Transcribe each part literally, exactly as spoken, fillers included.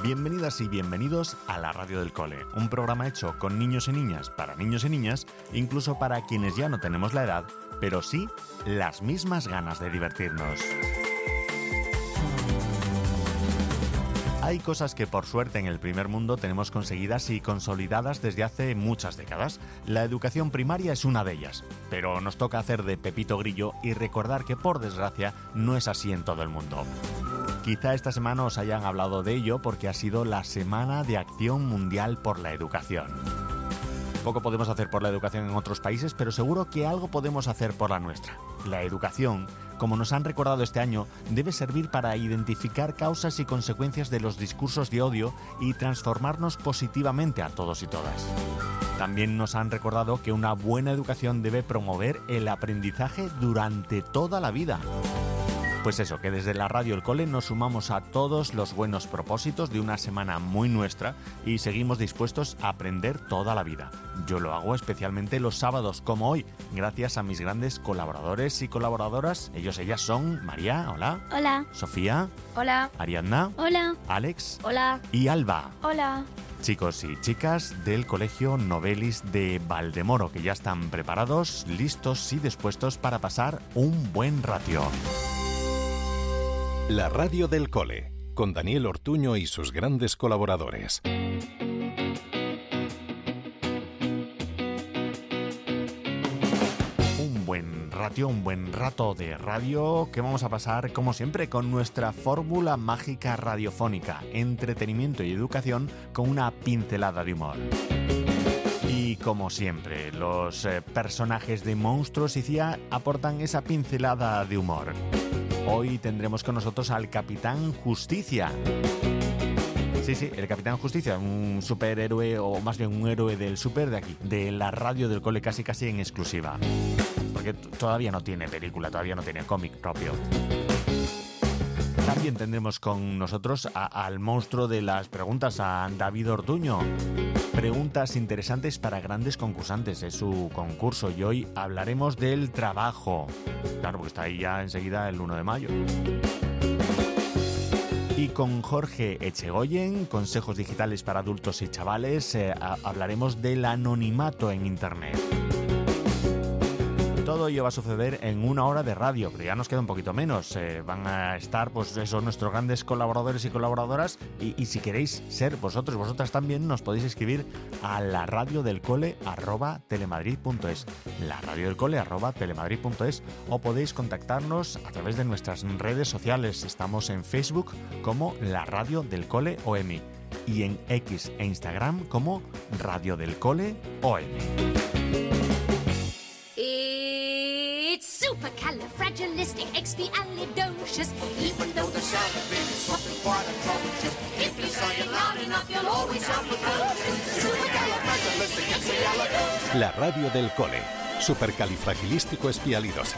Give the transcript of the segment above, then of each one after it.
Bienvenidas y bienvenidos a la Radio del Cole, un programa hecho con niños y niñas, para niños y niñas, incluso para quienes ya no tenemos la edad, pero sí las mismas ganas de divertirnos. Hay cosas que por suerte en el primer mundo tenemos conseguidas y consolidadas desde hace muchas décadas. La educación primaria es una de ellas, pero nos toca hacer de Pepito Grillo y recordar que por desgracia no es así en todo el mundo. Quizá esta semana os hayan hablado de ello porque ha sido la Semana de Acción Mundial por la Educación. Poco podemos hacer por la educación en otros países, pero seguro que algo podemos hacer por la nuestra. La educación, como nos han recordado este año, debe servir para identificar causas y consecuencias de los discursos de odio y transformarnos positivamente a todos y todas. También nos han recordado que una buena educación debe promover el aprendizaje durante toda la vida. Pues eso, que desde la Radio El Cole nos sumamos a todos los buenos propósitos de una semana muy nuestra y seguimos dispuestos a aprender toda la vida. Yo lo hago especialmente los sábados como hoy, gracias a mis grandes colaboradores y colaboradoras. Ellos, ellas son María, hola. Hola. Sofía. Hola. Ariadna. Hola. Alex. Hola. Y Alba. Hola. Chicos y chicas del Colegio Novelis de Valdemoro, que ya están preparados, listos y dispuestos para pasar un buen ratio. La Radio del Cole, con Daniel Ortuño y sus grandes colaboradores. Un buen ratio, un buen rato de radio que vamos a pasar, como siempre, con nuestra fórmula mágica radiofónica, entretenimiento y educación con una pincelada de humor. Y como siempre, los eh, personajes de Monstruos y C I A aportan esa pincelada de humor. Hoy tendremos con nosotros al Capitán Justicia. Sí, sí, el Capitán Justicia, un superhéroe, o más bien un héroe del super de aquí, de la Radio del Cole, casi casi en exclusiva. Porque t- todavía no tiene película, todavía no tiene cómic propio. También tendremos con nosotros a, al monstruo de las preguntas, a David Ortuño. Preguntas interesantes para grandes concursantes, es su concurso y hoy hablaremos del trabajo. Claro, porque está ahí ya enseguida el uno de mayo. Y con Jorge Echegoyen, consejos digitales para adultos y chavales, eh, a- hablaremos del anonimato en Internet. Todo ello va a suceder en una hora de radio, pero ya nos queda un poquito menos. Eh, van a estar, pues eso, nuestros grandes colaboradores y colaboradoras. Y, y si queréis ser vosotros, vosotras también, nos podéis escribir a la radio del cole arroba telemadrid punto es, la radio del cole arroba telemadrid punto es, o podéis contactarnos a través de nuestras redes sociales. Estamos en Facebook como la Radio del Cole O M y en X e Instagram como Radio del Cole O M. It's supercalifragilisticexpialidocious. Even though the sound of it is something quite atrocious. If you say it loud enough, you'll always sound precocious. Supercalifragilisticexpialidocious. La Radio del Cole, supercalifragilístico-espialidosa.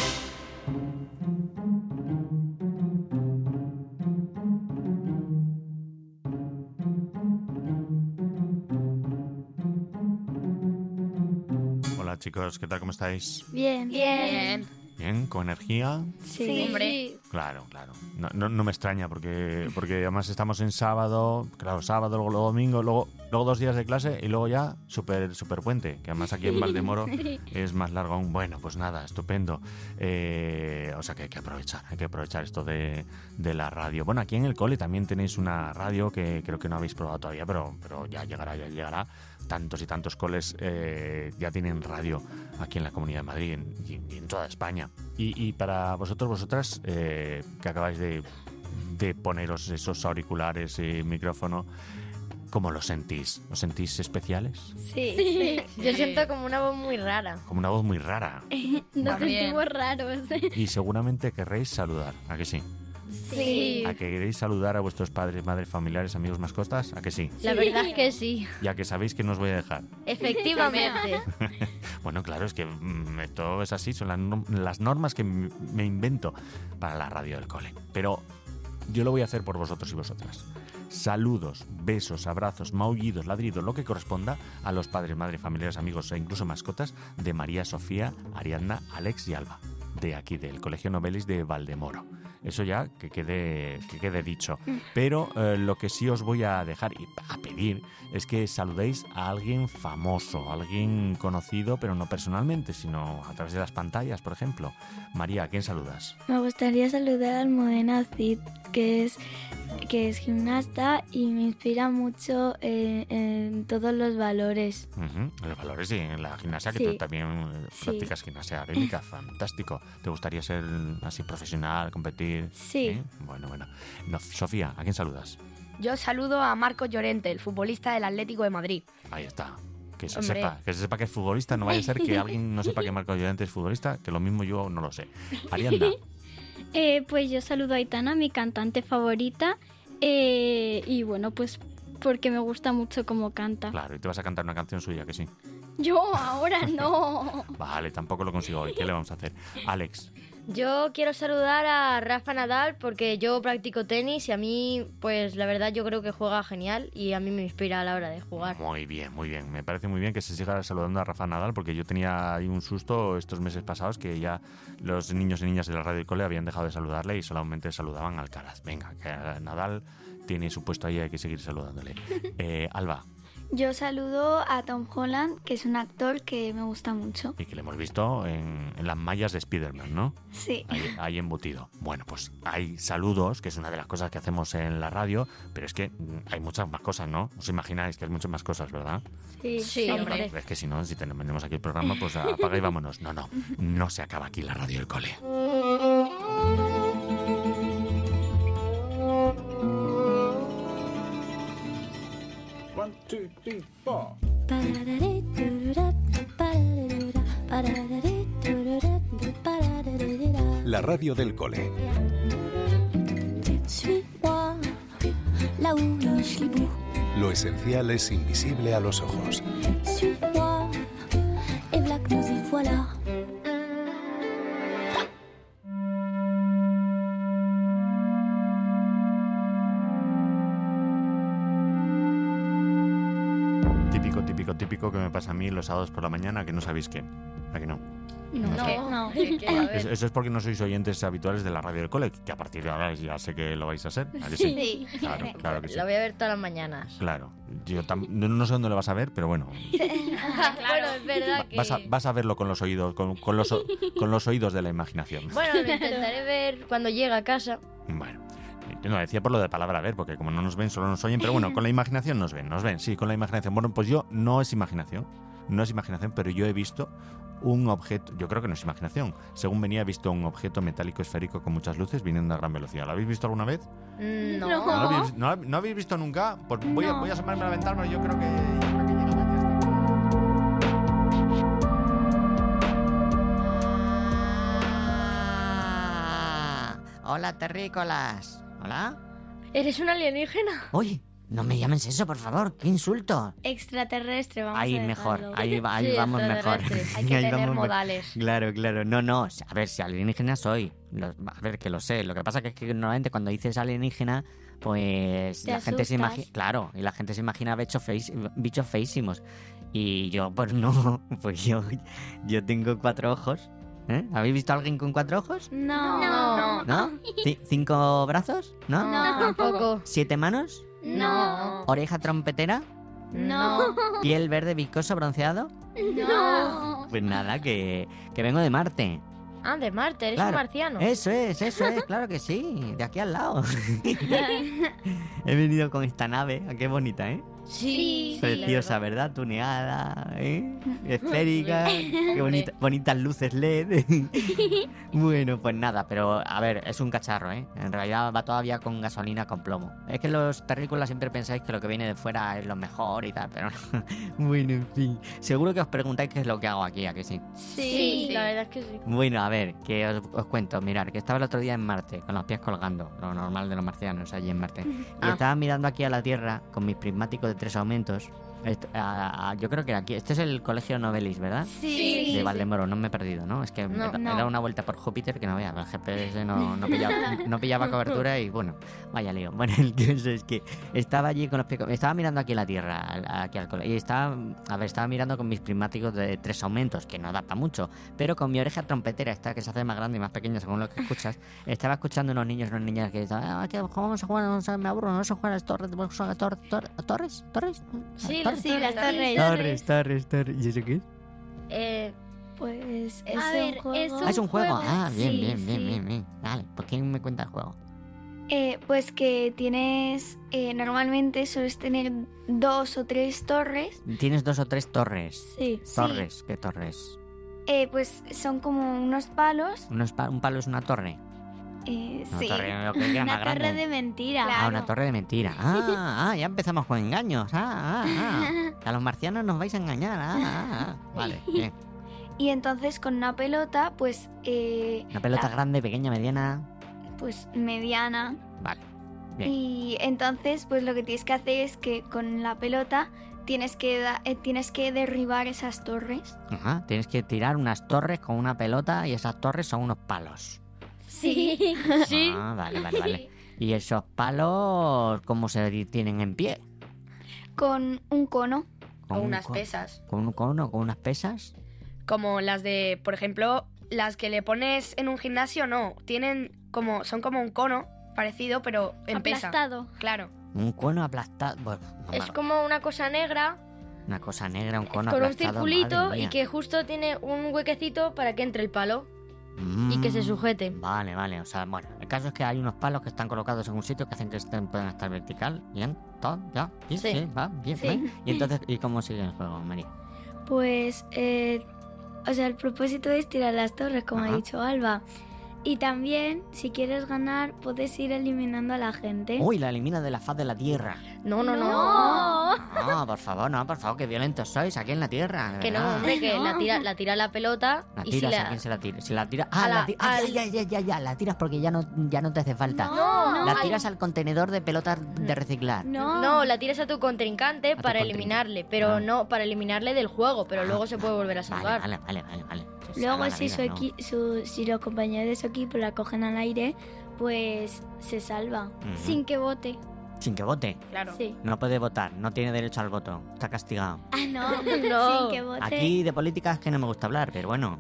Hola chicos, ¿qué tal? ¿Cómo estáis? Bien. Bien. ¿Bien? ¿Con energía? Sí. Sí, hombre. Claro, claro. No, no, no me extraña porque, porque además estamos en sábado, claro, sábado, luego, luego domingo, luego, luego dos días de clase y luego ya super, super puente, que además aquí en Valdemoro es más largo aún. Bueno, pues nada, estupendo. Eh, o sea que hay que aprovechar, hay que aprovechar esto de, de la radio. Bueno, aquí en el cole también tenéis una radio que creo que no habéis probado todavía, pero, pero ya llegará, ya llegará. Tantos y tantos coles eh, ya tienen radio aquí en la Comunidad de Madrid en, y, y en toda España. Y, y para vosotros, vosotras, eh, que acabáis de, de poneros esos auriculares y micrófono, ¿cómo lo sentís? ¿Os sentís especiales? Sí, sí. Yo siento como una voz muy rara. Como una voz muy rara. Nos También. sentimos raros. Y seguramente querréis saludar, ¿a que sí? Sí. ¿A que queréis saludar a vuestros padres, madres, familiares, amigos, mascotas? ¿A que sí? La verdad es que sí. Y a que sabéis que no os voy a dejar. Efectivamente. Bueno, claro, es que mm, esto es así, son las, norm- las normas que m- me invento para la radio del cole. Pero yo lo voy a hacer por vosotros y vosotras. Saludos, besos, abrazos, maullidos, ladridos, lo que corresponda a los padres, madres, familiares, amigos e incluso mascotas de María, Sofía, Ariadna, Alex y Alba. de aquí, del Colegio Novelis de Valdemoro. Eso ya que quede, que quede dicho. Pero eh, lo que sí os voy a dejar y a pedir es que saludéis a alguien famoso, a alguien conocido, pero no personalmente, sino a través de las pantallas, por ejemplo. María, ¿a quién saludas? Me gustaría saludar a Almudena Cid, que es, que es gimnasta y me inspira mucho eh, en todos los valores. Uh-huh. Los valores sí, en la gimnasia, que Sí. tú también eh, practicas gimnasia rítmica, fantástico. ¿Te gustaría ser así profesional, competir? Sí. Bueno, bueno. No, Sofía, ¿a quién saludas? Yo saludo a Marcos Llorente, el futbolista del Atlético de Madrid. Ahí está. Que se Hombre. sepa, que se sepa que es futbolista, no vaya a ser que alguien no sepa que Marcos Llorente es futbolista, que lo mismo yo no lo sé. Arianda, Eh, pues yo saludo a Aitana, mi cantante favorita, eh, y bueno, pues porque me gusta mucho cómo canta. claro, y te vas a cantar una canción suya, que sí. Yo ahora no. Vale, tampoco lo consigo hoy, ¿qué le vamos a hacer? Alex, Yo quiero saludar a Rafa Nadal porque yo practico tenis y a mí, pues la verdad yo creo que juega genial y a mí me inspira a la hora de jugar. muy bien, muy bien. Me parece muy bien que se siga saludando a Rafa Nadal, porque yo tenía ahí un susto estos meses pasados que ya los niños y niñas de la radio y cole habían dejado de saludarle y solamente saludaban al Alcaraz. Venga, que Nadal tiene su puesto ahí, hay que seguir saludándole. Eh, Alba, Yo saludo a Tom Holland, que es un actor que me gusta mucho. y que le hemos visto en, en las mallas de Spider-Man, ¿no? Sí. Ahí, ahí embutido. Bueno, pues hay saludos, que es una de las cosas que hacemos en la radio, pero es que mm, hay muchas más cosas, ¿no? Os imagináis que hay muchas más cosas, ¿verdad? Sí, Sí, hombre. Es que si no, si tenemos aquí el programa, pues apaga y vámonos. No, no, no se acaba aquí la radio del cole. One, two, three, four. La radio del cole. Suis-moi, là où le schlibou. Lo esencial es invisible a los ojos. Suis-moi, et voilà que nous y voilà. Típico, típico, típico que me pasa a mí los sábados por la mañana, que no sabéis qué. ¿A que no? No, No. ¿qué- qué? A ver. Eso, eso es porque no sois oyentes habituales de la radio del cole, que a partir de ahora ya sé que lo vais a ser. ¿A que sí? Sí. Claro, claro que sí. La voy a ver todas las mañanas. Claro. Yo tam- no, no sé dónde lo vas a ver, pero bueno. Bueno, es verdad que... Vas a, vas a verlo con los oídos, con, con los, o- con los oídos de la imaginación. Bueno, lo intentaré ver cuando llegue a casa. Bueno, yo no decía por lo de palabra ver, porque como no nos ven, solo nos oyen, pero bueno, con la imaginación nos ven, nos ven, sí, con la imaginación. Bueno, pues yo no es imaginación, no es imaginación, pero yo he visto un objeto, yo creo que no es imaginación, según venía he visto un objeto metálico esférico con muchas luces viniendo a gran velocidad. ¿Lo habéis visto alguna vez? Mm, No. ¿No, lo habéis, no, ¿no habéis visto nunca? Pues voy, a, voy a asomarme a la ventana, pero yo creo que... yo creo que llegaba Ah, hola, terrícolas. ¿Hola? ¿Eres un alienígena? Uy, no me llames eso, por favor. ¡Qué insulto! Extraterrestre, vamos Ahí a mejor, dejarlo. ahí, va- ahí Sí, vamos mejor. extraterrestre. Hay que Ahí tener vamos me- modales. Claro, claro. No, no. A ver, si alienígena soy. Lo- a ver, que lo sé. Lo que pasa que es que normalmente cuando dices alienígena, pues Te la gente se asustas. imagina... Claro, y la gente se imagina bichos, feis- bichos feísimos. Y yo, pues no. Pues yo, yo tengo cuatro ojos. ¿Eh? ¿Habéis visto a alguien con cuatro ojos? No. No. ¿No? Ci- ¿Cinco brazos? ¿No? No, tampoco. ¿Siete manos? No. ¿Oreja trompetera? No. ¿Piel verde viscoso bronceado? No. Pues nada, que, que vengo de Marte. Ah, de Marte, eres Claro. un marciano. Eso es, eso es, claro que sí, de aquí al lado. He venido con esta nave, ah, qué bonita, ¿eh? Sí. Preciosa, ¿verdad? Tuneada, ¿eh? Esférica, qué bonita, bonitas luces L E D. Bueno, pues nada, pero a ver, es un cacharro, ¿eh? En realidad va todavía con gasolina con plomo. Es que los terrícolas siempre pensáis que lo que viene de fuera es lo mejor y tal, pero no. Bueno, en fin. Seguro que os preguntáis qué es lo que hago aquí, ¿a que sí? Sí, la verdad es que sí. Bueno, a ver, que os, os cuento. Mirar, que estaba el otro día en Marte, con los pies colgando, lo normal de los marcianos allí en Marte. Y Ah. estaba mirando aquí a la Tierra con mis prismáticos de tres aumentos, Esto- a- a- yo creo que aquí... Este es el colegio Novelis, ¿verdad? Sí. De Valdemoro, no me he perdido, ¿no? Es que No, he, he no. dado una vuelta por Júpiter que no vea, el G P S no, no, pillaba, no pillaba cobertura y bueno, vaya lío. Bueno, el caso es que estaba allí con los picos, estaba mirando aquí la Tierra, al- aquí al colegio, y estaba, a ver, estaba mirando con mis prismáticos de tres aumentos, que no da para mucho, pero con mi oreja trompetera, esta que se hace más grande y más pequeña según lo que escuchas, estaba escuchando unos niños y unas niñas que estaban, ah, ¿qué, ¿cómo vamos a jugar? No sé, me aburro, no sé jugar a las torres, vamos a jugar a las tor- tor- ¿torres? ¿Torres? Sí, ¿Torres? Sí, las torres. Torres, torres, torres. ¿Y eso qué es? Eh, Pues es A ver, un juego. es Ah, es un juego. juego. Ah, bien, Sí, bien, bien, sí. bien, bien. Vale, ¿por qué me cuenta el juego? Eh, pues que tienes, eh, normalmente sueles tener dos o tres torres. Tienes dos o tres torres. Sí. Torres, ¿qué torres? Eh, pues son como unos palos. Unos pa- ¿Un palo es una torre? Eh, Una sí. torre, yo creo que era más Una torre grande. de mentira. Ah, una torre de mentira. Ah, ah, ya empezamos con engaños. Ah, ah, ah. Que a los marcianos nos vais a engañar. Ah, ah, ah. Vale, bien. Y entonces con una pelota, pues, eh, Una pelota la- grande, pequeña, mediana. pues mediana. Vale. Bien. Y entonces, pues lo que tienes que hacer es que con la pelota tienes que da- eh, tienes que derribar esas torres. Ajá. Tienes que tirar unas torres con una pelota y esas torres son unos palos. Sí. sí. Ah, vale, vale, vale. ¿Y esos palos cómo se tienen en pie? Con un cono. ¿Con O un unas co- pesas. ¿Con un cono? ¿Con unas pesas? Como las de, por ejemplo, las que le pones en un gimnasio, no. Tienen como, son como un cono parecido, pero en pesa. Aplastado. Claro. Un cono aplastado. Bueno, no Es me- como una cosa negra una cosa negra, un cono con un aplastado. circulito madre y mía. que justo tiene un huequecito para que entre el palo y que se Mm, sujete. Vale, vale. O sea, bueno, el caso es que hay unos palos que están colocados en un sitio que hacen que estén, puedan estar vertical. Bien, todo, ya, bien, sí, Sí. va, bien, Sí. bien. Y entonces, ¿y cómo sigue el juego, María? Pues, eh, o sea, el propósito es tirar las torres, como Ajá. ha dicho Alba. Y también, si quieres ganar, puedes ir eliminando a la gente. Uy, la elimina de la faz de la tierra. No, no, no. No. No, por favor, no, por favor, qué violentos sois aquí en la tierra. de Que no, verdad. hombre, que No. la tira, la tira la pelota La y si tiras, ¿a la... quién se la tira? Si la tira... Ah, A la la- ti- ah, al- ya, ya, ya, ya, la tiras porque ya no, ya no te hace falta. No, La al- tiras al contenedor de pelotas de reciclar. No. No, la tiras a tu contrincante tu para contrincante. eliminarle, pero Ah. no para eliminarle del juego, pero Ah, luego se puede volver a Vale, salvar. vale, vale, vale, vale. Se Luego, salva la si, vida, su ¿no? equi- su- si los compañeros de su equipo la cogen al aire, pues se salva. Ujú. Sin que vote. Sin que vote. Claro. Sí. No puede votar, no tiene derecho al voto. Está castigado. Ah, no, No. sin que vote. Aquí de política es que no me gusta hablar, pero bueno.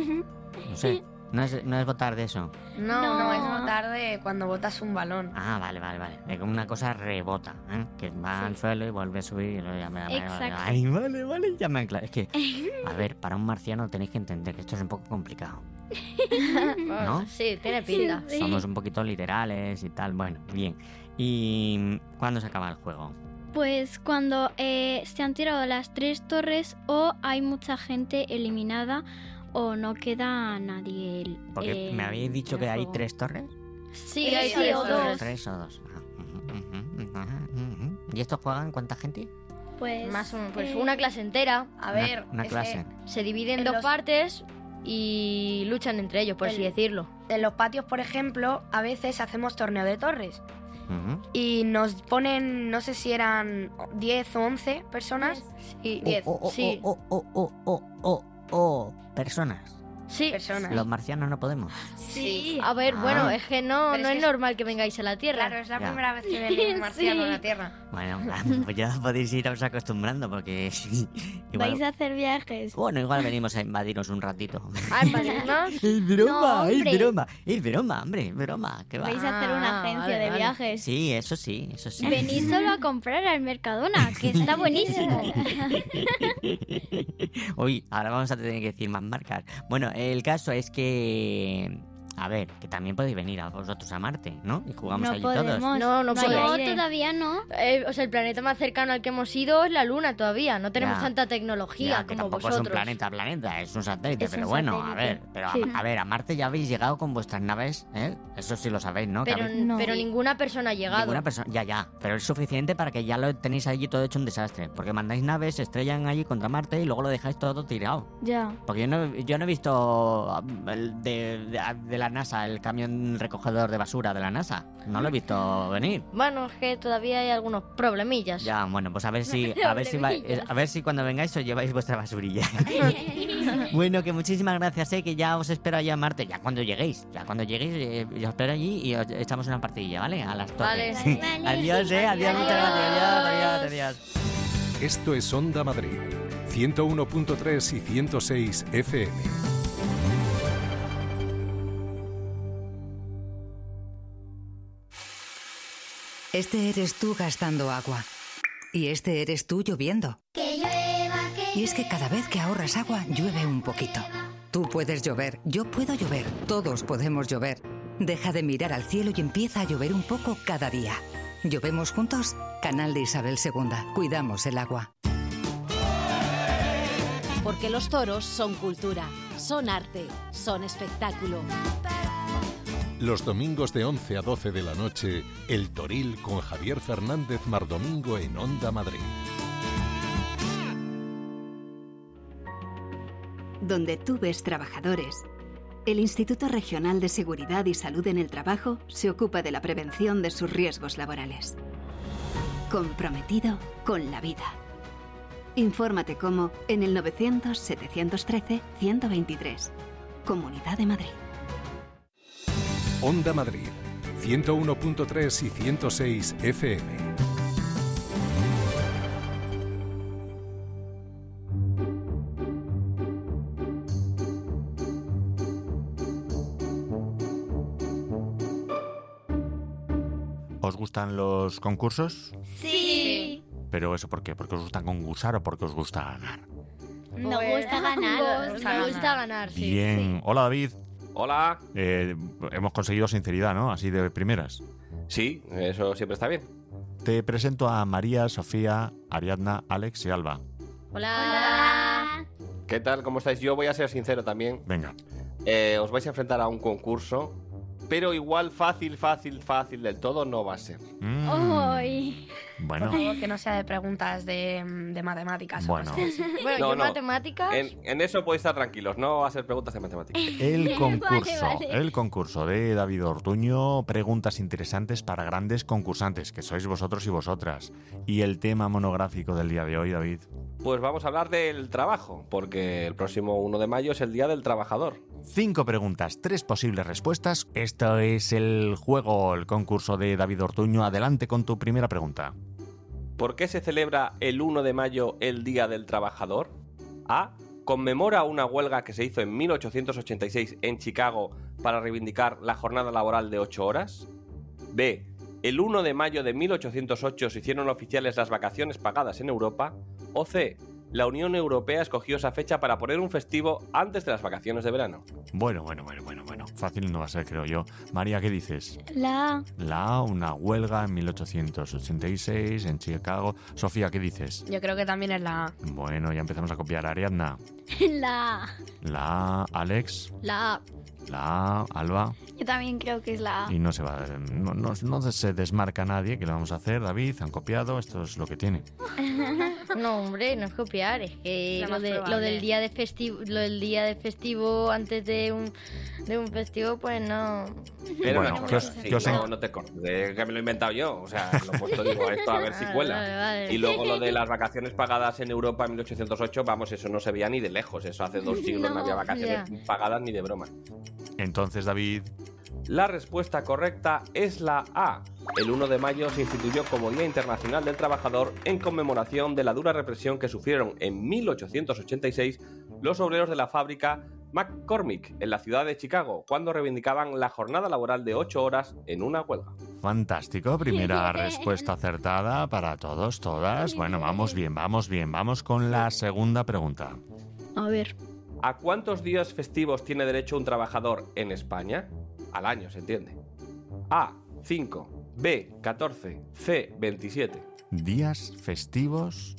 No sé. No es, no es votar de eso. No, No. no, es votar de cuando botas un balón. Ah, vale, vale, vale. De que una cosa rebota, ¿eh? Que va al suelo y vuelve a subir y luego ya me... Exacto. Ay, vale, vale, ya me aclaro. Es que, a ver, para un marciano tenéis que entender que esto es un poco complicado. ¿No? Sí, tiene pinta. Sí. Somos un poquito literales y tal. Bueno, bien. ¿Y cuándo se acaba el juego? Pues cuando eh, se han tirado las tres torres o hay mucha gente eliminada o no queda nadie. el- Porque eh, me habéis dicho en que el hay juego. tres torres. Sí, Sí, hay sí, tres o torres. dos. Tres o dos. Ah, ujú, ujú, ajá, ujú. ¿Y estos juegan cuánta gente? Pues, Más o menos, pues eh, una clase entera. A Una- ver, una es clase. Se divide en En dos los- partes y luchan entre ellos, por así El- decirlo. que en los patios, por ejemplo, a veces hacemos torneo de torres. Ujú. Y nos ponen, no sé si eran diez o once personas. Sí, diez. Oh, oh, oh, Sí, oh, oh, oh, oh, oh, oh, personas. Sí. personas. Los marcianos no podemos. Sí. A ver, Ah. bueno, es que no, Pero no es es, que es- normal que vengáis a la Tierra. Claro, es la Ya. primera vez que ven un marciano en Sí. la Tierra. Bueno, pues ya podéis iros acostumbrando porque... igual- ¿vais a hacer viajes? Bueno, igual venimos a invadiros un ratito. Ah, ¿en Padrinos? Es broma, No, es hombre. broma, es broma, hombre, es broma. ¿Qué va? ¿Vais a hacer una Ah, agencia vale, de vale. viajes? Sí, eso sí, eso sí. Venid solo a comprar al Mercadona, que está buenísimo. Uy, ahora vamos a tener que decir más marcas. Bueno, el caso es que... A ver, que también podéis venir a vosotros a Marte, ¿no? Y jugamos No allí todos. podemos. No, no hay podemos. No, aire. todavía no. Eh, o sea, el planeta más cercano al que hemos ido es la Luna todavía. No tenemos Ya. tanta tecnología Ya, que como tampoco vosotros. es un planeta, planeta, es un satélite, Es pero un bueno, a satélite. ver, pero a- Sí. a, ver, a Marte ya habéis llegado con vuestras naves, ¿eh? Eso sí lo sabéis, ¿no? Que Pero, habéis- No. pero ninguna persona ha llegado. Ninguna persona, ya, ya, pero es suficiente para que ya lo tenéis allí todo hecho un desastre, porque mandáis naves, se estrellan allí contra Marte y luego lo dejáis todo tirado. Ya. Porque yo no, yo no he visto um, el de, de- de la la NASA, el camión recogedor de basura de la NASA. No lo he visto venir. Bueno, es que todavía hay algunos problemillas. Ya, bueno, pues a ver si a ver si, va- a ver si cuando vengáis os lleváis vuestra basurilla. Bueno, que muchísimas gracias, eh, que ya os espero allá a Marte, ya cuando lleguéis. Ya cuando lleguéis, eh, os espero allí y os echamos una partidilla, ¿vale? A las Vale. torres. Vale. Adiós, eh, adiós, muchas gracias, adiós, adiós, adiós. Esto es Onda Madrid, ciento uno punto tres y ciento seis F M. Este eres tú gastando agua. Y este eres tú lloviendo. Que llueva, que Y es que cada vez que ahorras agua, llueve un poquito. Tú puedes llover, yo puedo llover, todos podemos llover. Deja de mirar al cielo y empieza a llover un poco cada día. ¿Llovemos juntos? Canal de Isabel segunda. Cuidamos el agua. Porque los toros son cultura, son arte, son espectáculo. Los domingos de once a doce de la noche, El Toril con Javier Fernández Mardomingo en Onda Madrid. Donde tú ves trabajadores, el Instituto Regional de Seguridad y Salud en el Trabajo se ocupa de la prevención de sus riesgos laborales. Comprometido con la vida. Infórmate cómo en el novecientos, setecientos trece, ciento veintitrés. Comunidad de Madrid. Onda Madrid, ciento uno punto tres y ciento seis F M. ¿Os gustan los concursos? Sí. ¿Pero eso por qué? ¿Porque os gusta concursar o porque os gusta ganar? Nos Pues, gusta ganar. nos Me gusta ganar, sí. Bien. Hola, David. Hola. Eh, hemos conseguido sinceridad, ¿no? Así de primeras. Sí, eso siempre está bien. Te presento a María, Sofía, Ariadna, Alex y Alba. Hola. ¿Qué tal? ¿Cómo estáis? Yo voy a ser sincero también. Venga. Eh, os vais a enfrentar a un concurso, pero igual fácil, fácil, fácil del todo no va a ser. Mm, Ay. bueno. Por favor, que no sea de preguntas de, de matemáticas. o Bueno. cosas así. Bueno, No, yo no. matemáticas... En, en eso podéis estar tranquilos, no va a ser preguntas de matemáticas. El concurso, Vale, vale. el concurso de David Ortuño, preguntas interesantes para grandes concursantes, que sois vosotros y vosotras. Y el tema monográfico del día de hoy, David. Pues vamos a hablar del trabajo, porque el próximo uno de mayo es el Día del Trabajador. Cinco preguntas, tres posibles respuestas. Esto es el juego, el concurso de David Ortuño. Adelante con tu primera pregunta. ¿Por qué se celebra el uno de mayo el Día del Trabajador? A. Conmemora una huelga que se hizo en mil ochocientos ochenta y seis en Chicago para reivindicar la jornada laboral de ocho horas. B. El uno de mayo de mil ochocientos ocho se hicieron oficiales las vacaciones pagadas en Europa. O C. La Unión Europea escogió esa fecha para poner un festivo antes de las vacaciones de verano. Bueno, bueno, bueno, bueno, bueno. Fácil no va a ser, creo yo. María, ¿qué dices? La A. La A, una huelga en mil ochocientos ochenta y seis en Chicago. Sofía, ¿qué dices? Yo creo que también es la A. Bueno, ya empezamos a copiar a Ariadna. La A. La A, Alex. La A. La A, Alba. Yo también creo que es la A. Y no se va, no, no, no se desmarca nadie. ¿Qué le vamos a hacer, David? Han copiado, esto es lo que tiene. No, hombre, no es copiar, es que Lo lo, más de, probable. lo del día de festivo, lo del día de festivo antes de un de un festivo, pues no. Pero Bueno, no, que os- sí, que os no, en- no te cortes, eh, que me lo he inventado yo. O sea, lo he puesto, digo, esto a ver si Vale, cuela. vale, vale. Y luego lo de las vacaciones pagadas en Europa en mil ochocientos ocho, vamos, eso no se veía ni de lejos. Eso hace dos siglos no, No, había vacaciones ya. pagadas ni de broma. Entonces, David, La respuesta correcta es la A. El uno de mayo se instituyó como Día Internacional del Trabajador en conmemoración de la dura represión que sufrieron en mil ochocientos ochenta y seis los obreros de la fábrica McCormick en la ciudad de Chicago, cuando reivindicaban la jornada laboral de ocho horas en una huelga. fantástico. Primera respuesta acertada para todos, todas. Bueno, vamos bien, vamos bien. Vamos con la segunda pregunta. A ver. ¿A cuántos días festivos tiene derecho un trabajador en España? Al año, se entiende. A, cinco. B, catorce. C, veintisiete. Días festivos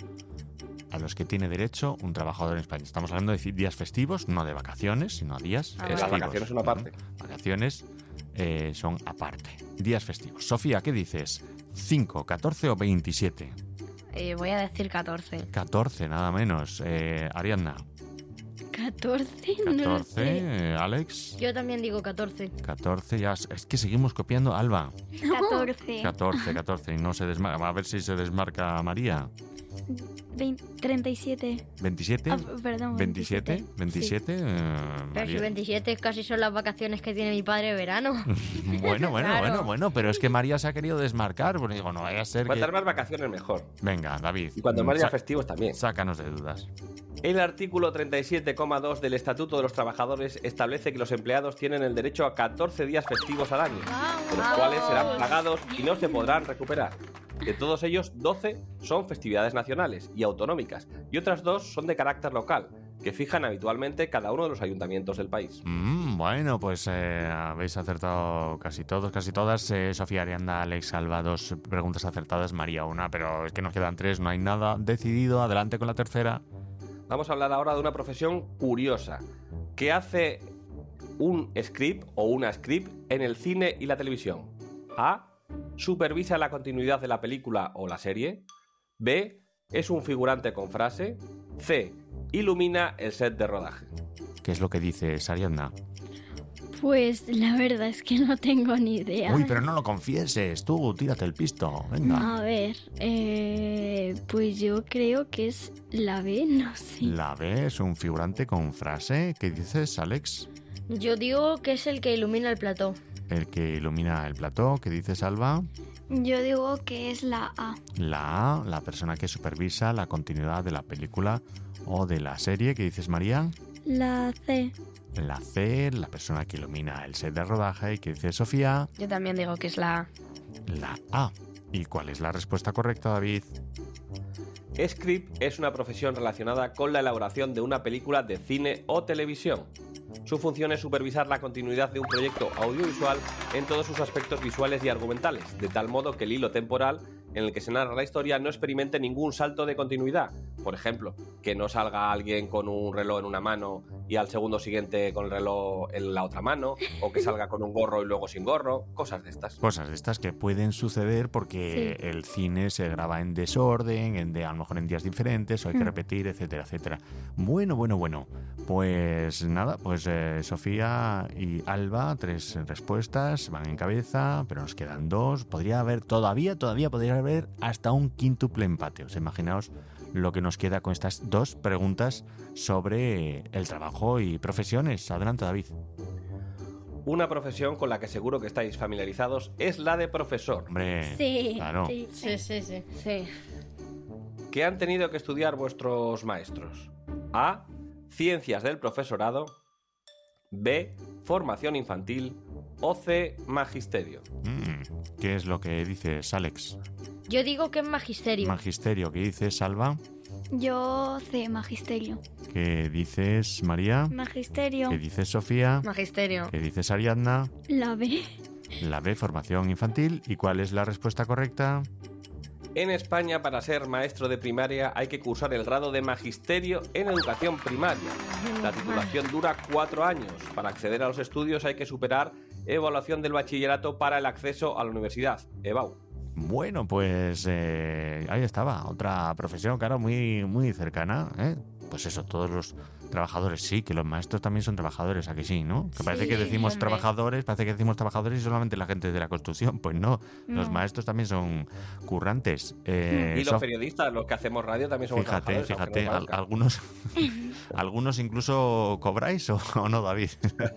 a los que tiene derecho un trabajador en España. Estamos hablando de días festivos, no de vacaciones, sino días Ah, festivos. las vacaciones son aparte. Ujú. Vacaciones eh, son aparte. Días festivos. Sofía, ¿qué dices? ¿cinco, catorce o veintisiete? Eh, voy a decir catorce. catorce, nada menos. Eh, Ariadna. catorce, no lo sé. catorce, Alex. Yo también digo catorce. catorce, ya. Es que seguimos copiando. Alba. catorce. catorce, catorce. Y no se desmarca. A ver si se desmarca María. veinte, treinta y siete. ¿veintisiete? Ah, perdón, ¿veintisiete? ¿veintisiete? Sí. eh, Pero si María. veintisiete casi son las vacaciones que tiene mi padre de verano. Bueno, bueno, Claro. bueno, bueno. Pero es que María se ha querido desmarcar. Porque digo, no vaya a ser que... Cuantas más vacaciones, mejor. Venga, David. Y cuantos más días sa- festivos también. Sácanos de dudas. El artículo treinta y siete coma dos del Estatuto de los Trabajadores establece que los empleados tienen el derecho a catorce días festivos al año, de los cuales serán pagados y no se podrán recuperar. De todos ellos, doce son festividades nacionales y autonómicas, y otras dos son de carácter local, que fijan habitualmente cada uno de los ayuntamientos del país. Mm, bueno, pues eh, habéis acertado casi todos, casi todas. Eh, Sofía, Arianda, Alex, Alba, dos preguntas acertadas. María, una, pero es que nos quedan tres, no hay nada decidido. Adelante con la tercera. Vamos a hablar ahora de una profesión curiosa, que hace un script o una script en el cine y la televisión. A. Supervisa la continuidad de la película o la serie. B. Es un figurante con frase. C. Ilumina el set de rodaje. ¿Qué es lo que dices, Arianda? Pues la verdad es que no tengo ni idea. Uy, pero no lo confieses. Tú, tírate el pisto. Venga. A ver, eh, pues yo creo que es la B, no sé. La B es un figurante con frase. ¿Qué dices, Alex? Yo digo que es el que ilumina el plató. El que ilumina el plató. ¿Qué dices, Alba? Yo digo que es la A. La A, la persona que supervisa la continuidad de la película o de la serie. ¿Qué dices, María? La C. La C, la persona que ilumina el set de rodaje. ¿Y qué dice Sofía? Yo también digo que es la A. La A. ¿Y cuál es la respuesta correcta, David? Script es una profesión relacionada con la elaboración de una película de cine o televisión. Su función es supervisar la continuidad de un proyecto audiovisual en todos sus aspectos visuales y argumentales, de tal modo que el hilo temporal en el que se narra la historia no experimente ningún salto de continuidad. Por ejemplo, que no salga alguien con un reloj en una mano y al segundo siguiente con el reloj en la otra mano, o que salga con un gorro y luego sin gorro, cosas de estas. Cosas de estas que pueden suceder porque Sí. el cine se graba en desorden, en de, a lo mejor en días diferentes, o hay que Hmm. repetir, etcétera, etcétera. Bueno, bueno, bueno. Pues nada, pues eh, Sofía y Alba, tres respuestas, van en cabeza, pero nos quedan dos. Podría haber, todavía, todavía podría haber hasta un quíntuple empate. O sea, imaginaos lo que nos queda con estas dos preguntas sobre el trabajo y profesiones. Adelante, David. Una profesión con la que seguro que estáis familiarizados es la de profesor. Hombre, Sí, claro. sí. Sí, sí, sí. Sí. ¿Qué han tenido que estudiar vuestros maestros? A. Ciencias del profesorado. B. Formación infantil. O C. Magisterio. Mm, ¿Qué es lo que dices, Alex? Yo digo que es magisterio. Magisterio. ¿Qué dices, Salva? Yo C. Magisterio. ¿Qué dices, María? Magisterio. ¿Qué dices, Sofía? Magisterio. ¿Qué dices, Ariadna? La B. La B, formación infantil. ¿Y cuál es la respuesta correcta? En España, para ser maestro de primaria hay que cursar el grado de magisterio en educación primaria. La titulación dura cuatro años. Para acceder a los estudios hay que superar evaluación del bachillerato para el acceso a la universidad, EBAU. Bueno, pues eh, ahí estaba, otra profesión, claro, muy, muy cercana, ¿eh? Pues eso, todos los trabajadores, sí, que los maestros también son trabajadores, ¿a que sí, no? Que parece Sí, que decimos hombre. trabajadores, parece que decimos trabajadores y solamente la gente de la construcción, pues no, los No. maestros también son currantes. Eh, Y los Sof- periodistas, los que hacemos radio, también somos Fíjate, trabajadores, aunque fíjate, no al- parezca. algunos, algunos incluso cobráis o, o no, David.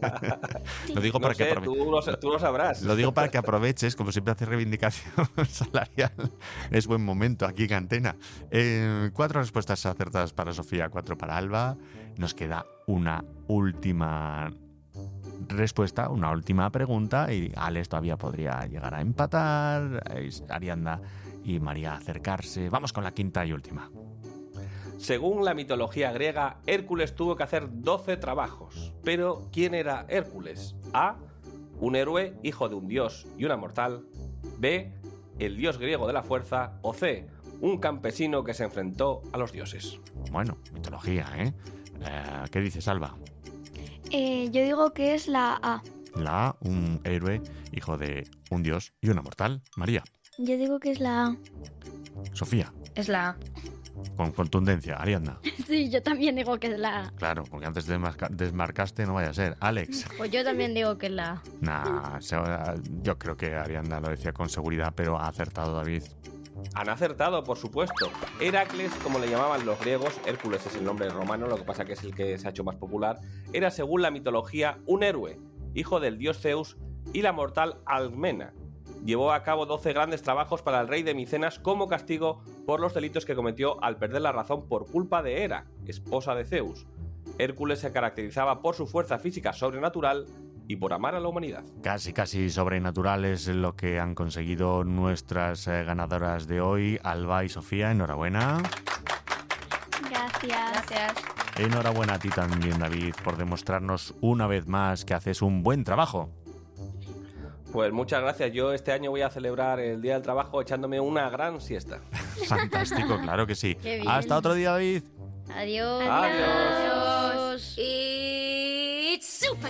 Lo digo No para que sé, aprove- tú lo, tú lo sabrás. Lo digo para que aproveches, como siempre haces reivindicación salarial. Es buen momento aquí en Antena. Eh, cuatro respuestas acertadas para Sofía, cuatro para Alba. Nos queda una última respuesta, una última pregunta y Alex todavía podría llegar a empatar, eh, Arianda y María acercarse. Vamos con la quinta y última. Según la mitología griega, Hércules tuvo que hacer doce trabajos. Pero, ¿quién era Hércules? A. Un héroe, hijo de un dios y una mortal. B. El dios griego de la fuerza. O C. Un campesino que se enfrentó a los dioses. Bueno, mitología, ¿eh? Eh, ¿Qué dices, Alba? Eh, yo digo que es la A. La A, un héroe, hijo de un dios y una mortal. María. Yo digo que es la A. Sofía. Es la A. Con contundencia, Ariadna. Sí, yo también digo que es la A. Claro, porque antes desmarca- desmarcaste, no vaya a ser. Alex. Pues yo también digo que es la A. Nah, se- yo creo que Ariadna lo decía con seguridad, pero ha acertado David. Han acertado, por supuesto. Heracles, como le llamaban los griegos, Hércules es el nombre romano, lo que pasa que es el que se ha hecho más popular, era, según la mitología, un héroe, hijo del dios Zeus y la mortal Alcmena. Llevó a cabo doce grandes trabajos para el rey de Micenas como castigo por los delitos que cometió al perder la razón por culpa de Hera, esposa de Zeus. Hércules se caracterizaba por su fuerza física sobrenatural y por amar a la humanidad. Casi, casi sobrenatural es lo que han conseguido nuestras eh, ganadoras de hoy, Alba y Sofía. Enhorabuena. Gracias. Gracias. Enhorabuena a ti también, David, por demostrarnos una vez más que haces un buen trabajo. Pues muchas gracias. Yo este año voy a celebrar el Día del Trabajo echándome una gran siesta. Fantástico, claro que sí. Qué bien. Hasta otro día, David. Adiós. Adiós. It's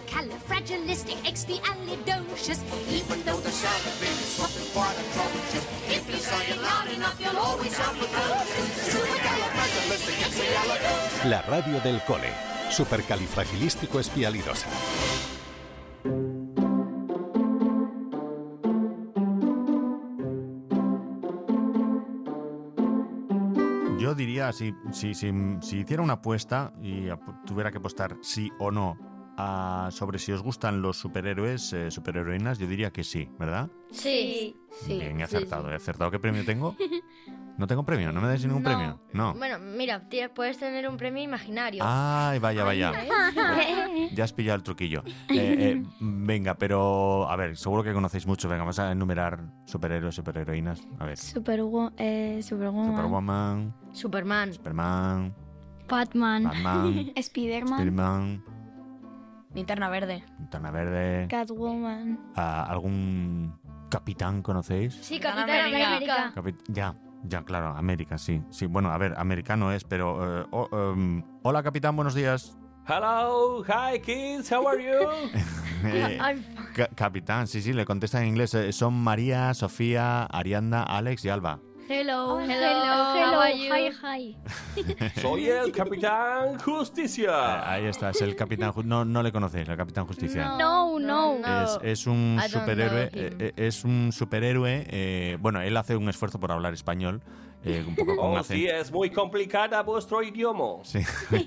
supercalifragilisticexpialidocious. Even though the sound of it is something quite atrocious. If you say it loud enough, you'll always sound precocious. Supercalifragilisticexpialidocious. La radio del cole. Supercalifragilístico-espialidosa. Yo diría, si, si, si, si hiciera una apuesta y ap- tuviera que apostar sí o no a- sobre si os gustan los superhéroes, eh, superheroínas, yo diría que sí, ¿verdad? Sí. Sí. Bien, he sí, acertado. sí. ¿He acertado qué premio tengo? ¿No tengo premio? ¿No me dais ningún No. premio? No. Bueno, mira, tienes- puedes tener un premio imaginario. Ay, vaya, vaya. Ya has pillado el truquillo. Eh, eh, venga, pero a ver, seguro que conocéis mucho. Venga, vamos a enumerar superhéroes, superheroínas. A ver. Superwo- eh, Superwoman. Superwoman, Superman. Superman, Batman. Batman, Spiderman. Spiderman, Linterna verde. Linterna Verde. Catwoman. Ah, ¿algún capitán conocéis? Sí, Capitán Capitán América. América. Capi- ya, ya, claro, América, sí. Sí, bueno, a ver, americano es, pero... eh, oh, em, hola, capitán, buenos días. Hello, hi kids, how are you? Eh, I'm ca- capitán, sí, sí, le contesta en inglés. eh, son María, Sofía, Ariadna, Alex y Alba. Hello, Oh, hello, hello, hello, how are you? hi, hi. Soy el Capitán Justicia. Ah, ahí está, es el capitán... Ju- No, no le conocéis, el capitán Justicia. No, no. no. Es, es un I don't superhéroe, know him. eh, eh, es un superhéroe, eh, bueno, él hace un esfuerzo por hablar español, eh, un poco con Oh, acento. sí, es muy complicada vuestro idioma. Sí.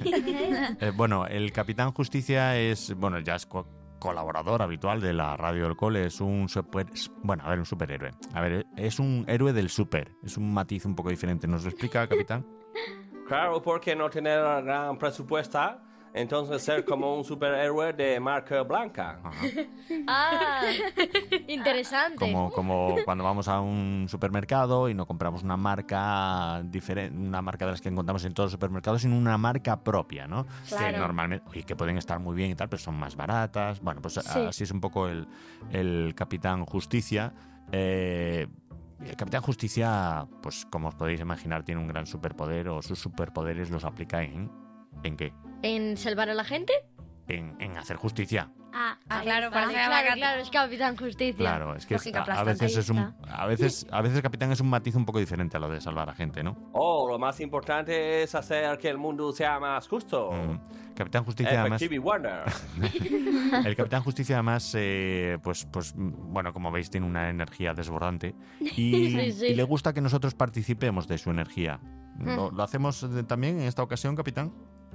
Eh, bueno, el Capitán Justicia es, bueno, ya es co- colaborador habitual de la radio del cole, es un super, bueno, a ver, un superhéroe. A ver, es un héroe del super, es un matiz un poco diferente. ¿Nos lo explica, capitán? Claro, porque no tener gran presupuesto, entonces ser como un superhéroe de marca blanca. Ajá. Ah, interesante. Como, como cuando vamos a un supermercado y no compramos una marca diferente, una marca de las que encontramos en todos los supermercados, sino una marca propia, ¿no? Que Claro. normalmente, oye, que pueden estar muy bien y tal, pero son más baratas. Bueno, pues Sí. así es un poco el, el Capitán Justicia. Eh, el Capitán Justicia, pues como os podéis imaginar, tiene un gran superpoder, o sus superpoderes los aplica en... ¿En qué? ¿En salvar a la gente? En, en hacer justicia. Ah, Ah, ahí claro, está. parece claro, la claro, es Capitán Justicia. Claro, es que es- Lógica a, a aplastante. veces es un, Ahí a veces a veces Capitán es un matiz un poco diferente a lo de salvar a gente, ¿no? Oh, lo más importante es hacer que el mundo sea más justo. Mm. Capitán Justicia además, Effective Wonder. el Capitán Justicia además, eh, pues, pues, mm, bueno, como veis tiene una energía desbordante y, Sí, sí. y le gusta que nosotros participemos de su energía. ¿Lo, lo hacemos eh, también en esta ocasión, Capitán?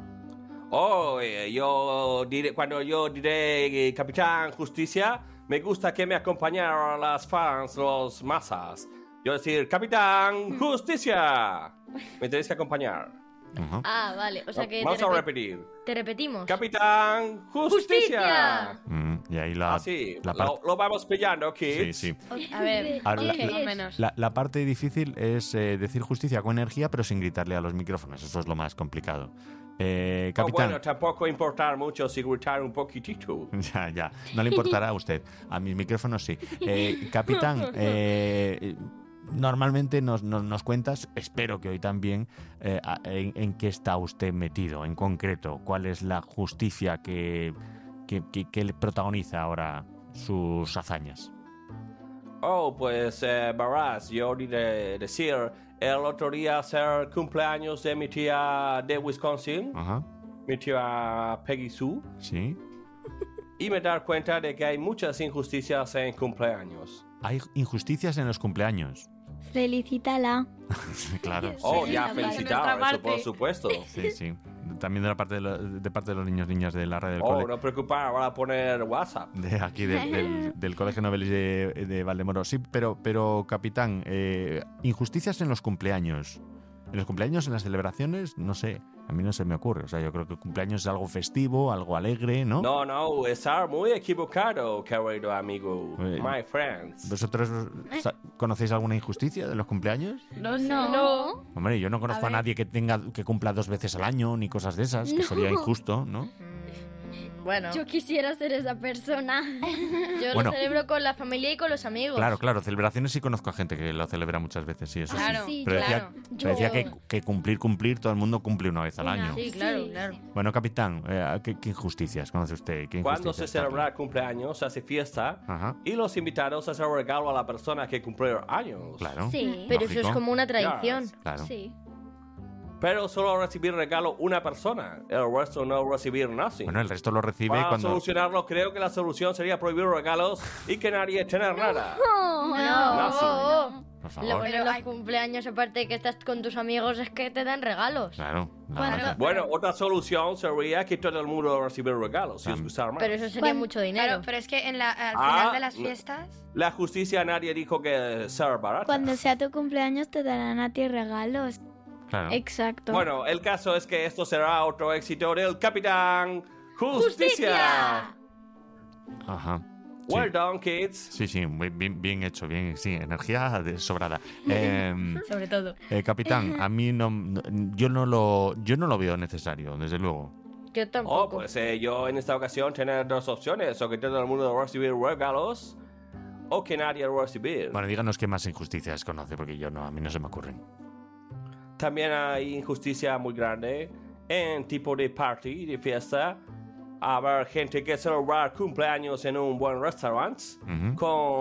Oh, eh, yo diré, cuando yo diré eh, Capitán Justicia, me gusta que me acompañen las fans, los masas. Yo decir, Capitán Justicia. Me tenéis que acompañar. Ajá. Ah, vale. O sea que Vamos te, a repe- repetir. te repetimos. Capitán Justicia. ¡Justicia! Mm, y ahí la, Ah, sí. la Lo, parte... lo vamos pillando, Sí, kids. sí. A ver, Ahora, la- ok, más o menos. La, la parte difícil es eh, decir justicia con energía, pero sin gritarle a los micrófonos. Eso es lo más complicado. Eh, Oh, capitán. bueno, tampoco importar mucho si gritar un poquitito. Ya, ya. No le importará a usted. A mis micrófonos sí. Eh, capitán, eh, normalmente nos, nos, nos cuentas, espero que hoy también, eh, a- en, en qué está usted metido, en concreto. ¿Cuál es la justicia que, que, que- que le protagoniza ahora sus hazañas? Oh, pues, eh, verás, yo diré decir, el otro día ser cumpleaños de mi tía de Wisconsin, Ajá. mi tía Peggy Sue, Sí. y me dar cuenta de que hay muchas injusticias en cumpleaños. Hay injusticias en los cumpleaños. Felicítala. Claro. Oh, Sí, ya, de nuestra felicitado, eso parte. por supuesto. Sí, sí. También de la parte de, lo- de parte de los niños niñas de la red del Oh, cole. no preocupar, voy a poner WhatsApp. De aquí, de- del, del Colegio Novelis de, de Valdemoro. Sí, pero, pero capitán, eh, injusticias en los cumpleaños. En los cumpleaños, en las celebraciones, no sé, a mí no se me ocurre. O sea, yo creo que el cumpleaños es algo festivo, algo alegre, ¿no? No, no, estar muy equivocado, querido amigo. Eh, My friends. ¿Vosotros sa- conocéis alguna injusticia de los cumpleaños? No sé. No. Hombre, yo no conozco a, ver. nadie que tenga que cumpla dos veces al año ni cosas de esas, que No. sería injusto, ¿no? Bueno, Yo quisiera ser esa persona. yo Bueno. lo celebro con la familia y con los amigos. Claro, claro, celebraciones sí conozco a gente que lo celebra muchas veces, sí, eso Claro, sí. sí, Pero decía, claro. pero Yo- decía que, que cumplir, cumplir, todo el mundo cumple una vez al Una. año. Sí, claro, Sí, claro. sí. Bueno, capitán, eh, ¿qué, qué injusticias conoce usted? ¿Qué Cuando se injusticias, celebra Capi? el cumpleaños, se hace fiesta Ajá, y los invitados hacen un regalo a la persona que cumple años. claro. Sí. Pero eso es Lógico. como una tradición. Yes. Claro. Sí. Pero solo recibir regalo una persona, el resto no recibir nada. Bueno, el resto lo recibe Para cuando... solucionarlo, creo que la solución sería prohibir regalos y que nadie tenga nada. Oh, No, Oh, Por Lo favor. bueno de los cumpleaños, aparte de que estás con tus amigos, es que te dan regalos. Claro. la Bueno, verdad. Bueno, otra solución sería que todo el mundo reciba regalos, si os gustara más. Pero eso sería Bueno, mucho dinero. Claro, pero es que en la, al Ah, final de las no. fiestas... La justicia nadie dijo que ser barata. Cuando sea tu cumpleaños te darán a ti regalos. Claro. Exacto. Bueno, el caso es que esto será otro éxito del Capitán Justicia. Ajá. Sí. Well done, kids. Sí, sí, muy bien, bien hecho, bien, sí, energía de sobrada. Eh, Sobre todo. eh, capitán, a mí no, no- yo no lo, yo no lo veo necesario, desde luego. Yo Oh, tampoco. pues eh, yo en esta ocasión tener dos opciones, o que todo el mundo recibir regalos, o que nadie recibir. Bueno, díganos qué más injusticias conoce, porque yo no, a mí no se me ocurren. También hay injusticia muy grande en tipo de party, de fiesta. Haber gente que celebrar cumpleaños en un buen restaurante Ujú.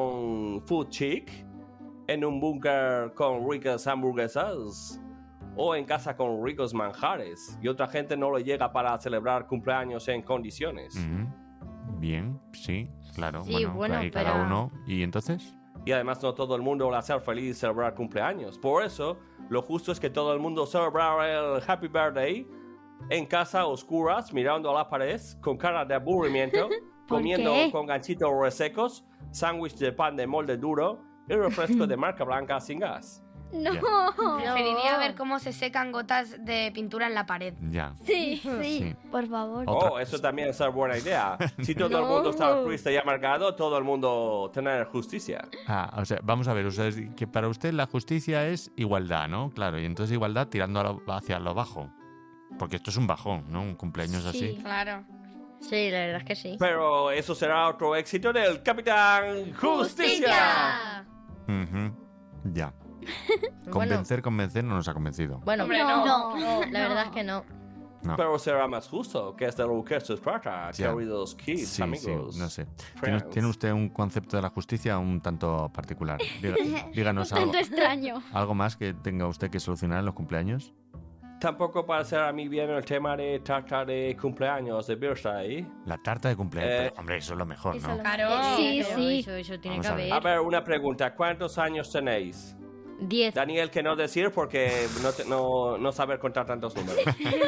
con food chic, en un búnker con ricas hamburguesas o en casa con ricos manjares. Y otra gente no le llega para celebrar cumpleaños en condiciones. Ujú. Bien, sí, claro. Sí, bueno, bueno, ahí cada pero- uno. ¿Y entonces? Y además no todo el mundo va a ser feliz celebrar cumpleaños. Por eso, lo justo es que todo el mundo celebrar el Happy Birthday en casa a oscuras, mirando a la pared, con cara de aburrimiento, ¿Por comiendo qué? con ganchitos resecos, sándwich de pan de molde duro y refresco de marca blanca sin gas. No. Preferiría ver cómo se secan gotas de pintura en la pared. Ya. Sí. Sí, Sí. por favor. Otra- Oh, eso también es una buena idea. Si todo el No. mundo está triste y amargado, todo el mundo tener justicia. Ah, o sea, vamos a ver, o sea, es que para usted la justicia es igualdad, ¿no? Claro, y entonces igualdad tirando a lo- hacia lo bajo. Porque esto es un bajón, ¿no? Un cumpleaños así. Claro. Sí, la verdad es que sí. Pero eso será otro éxito del Capitán Justicia. Ujú. Ya. Bueno, Convencer, convencer no nos ha convencido. bueno, Hombre, no, no. no, la verdad es que no. No. Pero será más justo que es de lo que esto se trata, Ya. queridos kids, Sí, amigos. sí, no sé. ¿Tiene, friends. tiene usted un concepto de la justicia un tanto particular. Diga- díganos algo, Tanto extraño. algo más que tenga usted que solucionar en los cumpleaños. Tampoco parece a mí bien el tema de tarta de cumpleaños, de birthday. La tarta de cumpleaños. Eh, Pero, hombre, eso es lo mejor, Eso ¿no? lo- Claro. Sí, pero sí. Eso, eso tiene Vamos que a ver. A haber. ver, una pregunta. ¿Cuántos años tenéis? Diez. Daniel, que no decir porque no, te- no, no saber contar tantos números.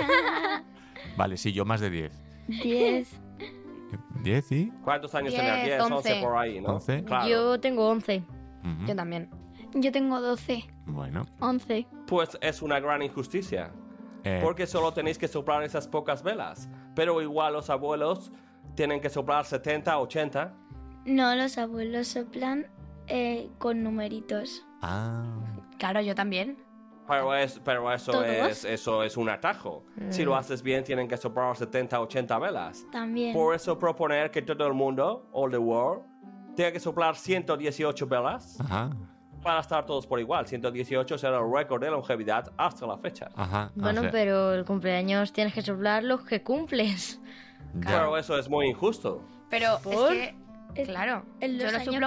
Vale, sí, yo más de diez. Diez. ¿diez y? ¿Cuántos años Diez, tenéis? diez, once once. por ahí, ¿no? once. Claro. Yo tengo once. Ujú. Yo también. Yo tengo doce. Bueno. Once. Pues es una gran injusticia. eh, Porque solo tenéis que soplar esas pocas velas. Pero igual los abuelos tienen que soplar setenta, ochenta. No, los abuelos soplan eh, con numeritos. Ah. Claro, yo también. Pero, es, pero eso, ¿Todos? es, eso es un atajo. Si lo haces bien, tienen que soplar setenta, ochenta velas. También. Por eso proponer que todo el mundo, all the world, tenga que soplar ciento dieciocho velas Ajá. para estar todos por igual. ciento dieciocho será el récord de longevidad hasta la fecha. Ajá. o Bueno, sea, pero el cumpleaños tienes que soplar los que cumples. ya. Pero eso es muy injusto. Pero ¿Por? es que, Es- claro, en yo los lo años suplo, que-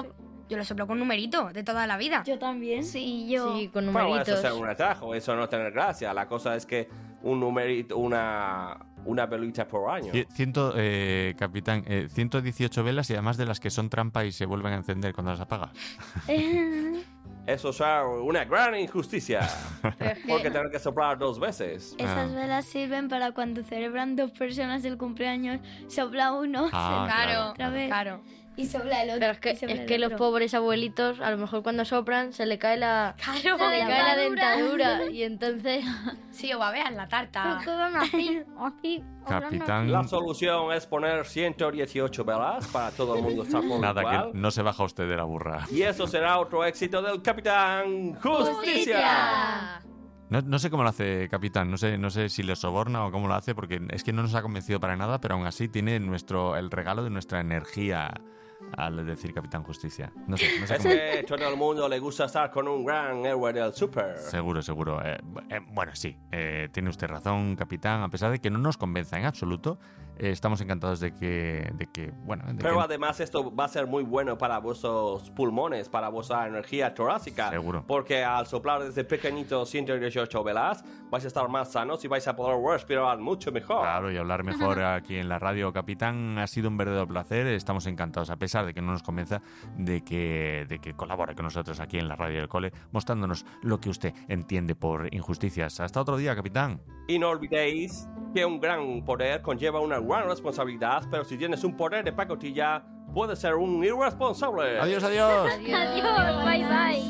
Yo lo soplo con numerito de toda la vida. Yo también. Sí, yo. Sí, con Bueno, numeritos. eso es un atajo, eso no tiene gracia. La cosa es que un numerito, una, una velita por año. Cie- Ciento, eh, capitán, eh, ciento dieciocho velas y además de las que son trampa y se vuelven a encender cuando las apagas. Eso es una gran injusticia. es que- Porque tener que soplar dos veces. Esas Ah. velas sirven para cuando celebran dos personas el cumpleaños, sopla uno, Ah, se claro, otra vez Claro. y sopla el otro. Pero es que, y sopla es el que los otro. pobres abuelitos, a lo mejor cuando soplan, se le cae la, Claro, se le la cae la dentadura. dentadura. Y entonces. Sí, o babean la tarta. Quedan así, así. Capitán, La solución es poner ciento dieciocho velas para todo el mundo estar por nada, igual. que no se baja usted de la burra. Y eso será otro éxito del Capitán Justicia. No, no sé cómo lo hace, capitán, no sé, no sé si le soborna o cómo lo hace, porque es que no nos ha convencido para nada, pero aún así tiene nuestro el regalo de nuestra energía al decir Capitán Justicia. No sé, no sé Es cómo... que todo el mundo le gusta estar con un gran héroe del super. Seguro, seguro. Eh, eh, bueno, sí, eh, tiene usted razón, capitán. A pesar de que no nos convenza en absoluto, eh, estamos encantados de que, de que bueno... De Pero que... además esto va a ser muy bueno para vuestros pulmones, para vuestra energía torácica. Seguro. Porque al soplar desde pequeñitos ciento dieciocho velas, vais a estar más sanos y vais a poder respirar mucho mejor. Claro, y hablar mejor aquí en la radio. Capitán, ha sido un verdadero placer. Estamos encantados, a pesar de que no nos convenza, de que, de que colabore con nosotros aquí en la radio del cole, mostrándonos lo que usted entiende por injusticias. Hasta otro día, capitán. Y no olvidéis que un gran poder conlleva una gran responsabilidad, pero si tienes un poder de pacotilla, puedes ser un irresponsable. Adiós, adiós. Adiós, bye bye.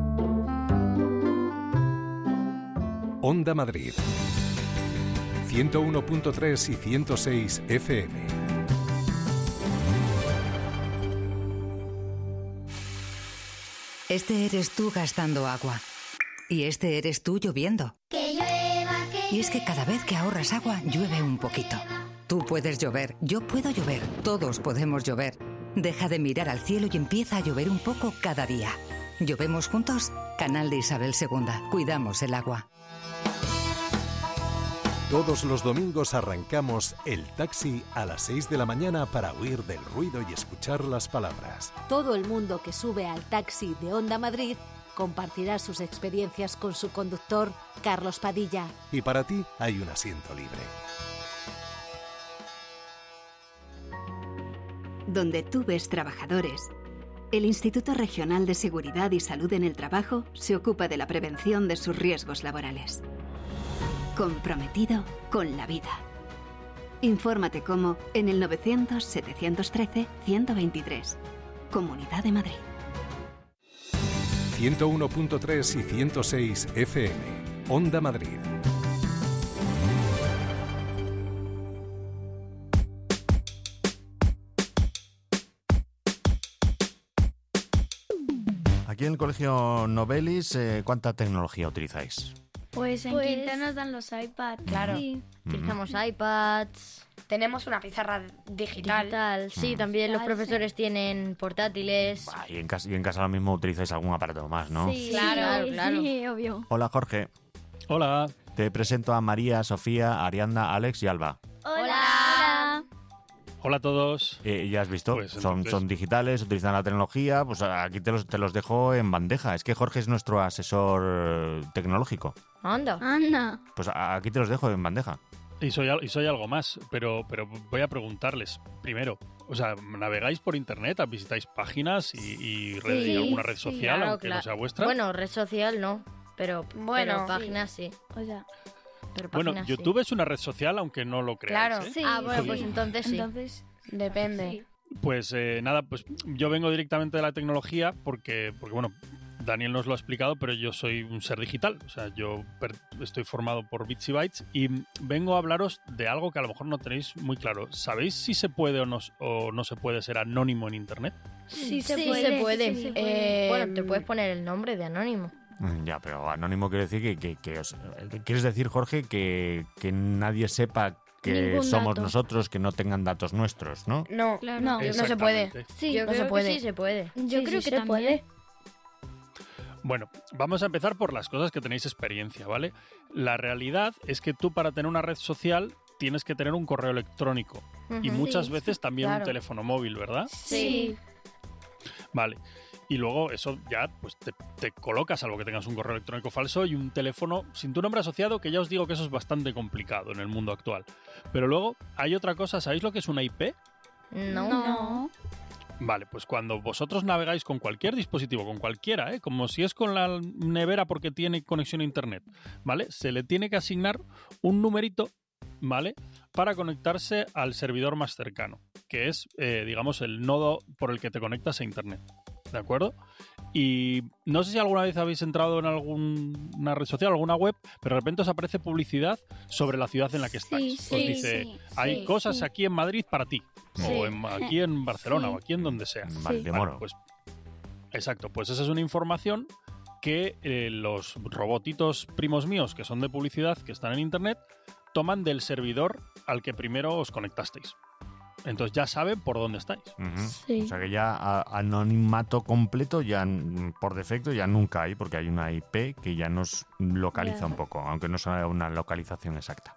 Onda Madrid. ciento uno punto tres y ciento seis F M. Este eres tú gastando agua. Y este eres tú lloviendo. Que llueva, que Y es que cada vez que ahorras agua, llueve un poquito. Tú puedes llover, yo puedo llover, todos podemos llover. Deja de mirar al cielo y empieza a llover un poco cada día. ¿Llovemos juntos? Canal de Isabel segunda. Cuidamos el agua. Todos los domingos arrancamos el taxi a las seis de la mañana para huir del ruido y escuchar las palabras. Todo el mundo que sube al taxi de Onda Madrid compartirá sus experiencias con su conductor, Carlos Padilla. Y para ti hay un asiento libre. Donde tú ves trabajadores, el Instituto Regional de Seguridad y Salud en el Trabajo se ocupa de la prevención de sus riesgos laborales. Comprometido con la vida. Infórmate cómo en el novecientos, setecientos trece, ciento veintitrés. Comunidad de Madrid. ciento uno punto tres y ciento seis F M. Onda Madrid. Aquí en el colegio Novelis, eh, ¿cuánta tecnología utilizáis? Pues en Pues- quinta nos dan los iPads. Claro. Sí. Utilizamos iPads. Tenemos una pizarra digital. Digital. Sí, Mm. también los Digital, profesores tienen portátiles. Ah, y, en casa, y en casa ahora mismo utilizáis algún aparato más, ¿no? Sí, Claro, sí, claro. sí, obvio. Hola, Jorge. Hola. Te presento a María, Sofía, Arianda, Alex y Alba. Hola. Hola a todos. Eh, ya has visto, Pues son, entonces- son digitales, utilizan la tecnología, pues aquí te los, te los dejo en bandeja. Es que Jorge es nuestro asesor eh, tecnológico. Anda. Anda. Pues a- aquí te los dejo en bandeja. Y soy, al- y soy algo más, pero, pero voy a preguntarles primero. O sea, ¿navegáis por internet? ¿Visitáis páginas y, y red- y Sí, alguna red sí, social, claro, aunque no claro. sea vuestra? Bueno, red social no, pero, Bueno, pero páginas sí. O sea, Pero Bueno, páginas YouTube sí. es una red social, aunque no lo creáis. Claro. ¿eh? sí. Ah, bueno, sí. pues entonces sí. Entonces, Depende. sí. Pues eh, nada, pues yo vengo directamente de la tecnología porque, porque, bueno, Daniel nos lo ha explicado, pero yo soy un ser digital. O sea, yo per- estoy formado por Bits y Bytes y vengo a hablaros de algo que a lo mejor no tenéis muy claro. ¿Sabéis si se puede o no, o no se puede ser anónimo en Internet? Sí, Sí, se se puede. puede. sí se puede. Eh, Bueno, te puedes poner el nombre de anónimo. Mm, Ya, pero anónimo quiere decir que, que, que os- eh, ¿quieres decir, Jorge, que, que nadie sepa que Ningún somos dato. nosotros, que no tengan datos nuestros, ¿no? No, Claro. no, no se puede. Exactamente. Sí, Yo no creo se puede. que sí se puede. Yo Sí, creo sí, que se también. Bueno, vamos a empezar por las cosas que tenéis experiencia, ¿vale? La realidad es que tú para tener una red social tienes que tener un correo electrónico y Ujú. muchas Sí, veces también un claro. teléfono móvil, ¿verdad? Sí. Vale. Y luego eso ya pues te, te colocas, salvo que tengas un correo electrónico falso y un teléfono sin tu nombre asociado, que ya os digo que eso es bastante complicado en el mundo actual. Pero luego hay otra cosa, ¿sabéis lo que es una I P? No. No. Vale, pues cuando vosotros navegáis con cualquier dispositivo, con cualquiera, ¿eh? Como si es con la nevera porque tiene conexión a internet, ¿vale? Se le tiene que asignar un numerito, ¿vale? Para conectarse al servidor más cercano, que es, eh, digamos, el nodo por el que te conectas a internet, ¿de acuerdo? Y no sé si alguna vez habéis entrado en alguna red social, alguna web, pero de repente os aparece publicidad sobre la ciudad en la que estáis. Sí, os sí, dice, sí, hay sí, cosas sí. aquí en Madrid para ti, Sí. o en- aquí en Barcelona, Sí. o aquí en donde sea. En Valdemoro. Vale, pues, exacto, pues esa es una información que eh, los robotitos primos míos, que son de publicidad, que están en internet, toman del servidor al que primero os conectasteis. Entonces ya saben por dónde estáis. Ujú. Sí. O sea que ya a- anonimato completo ya mm, por defecto ya nunca hay, porque hay una I P que ya nos localiza Ya. un poco, aunque no sea una localización exacta.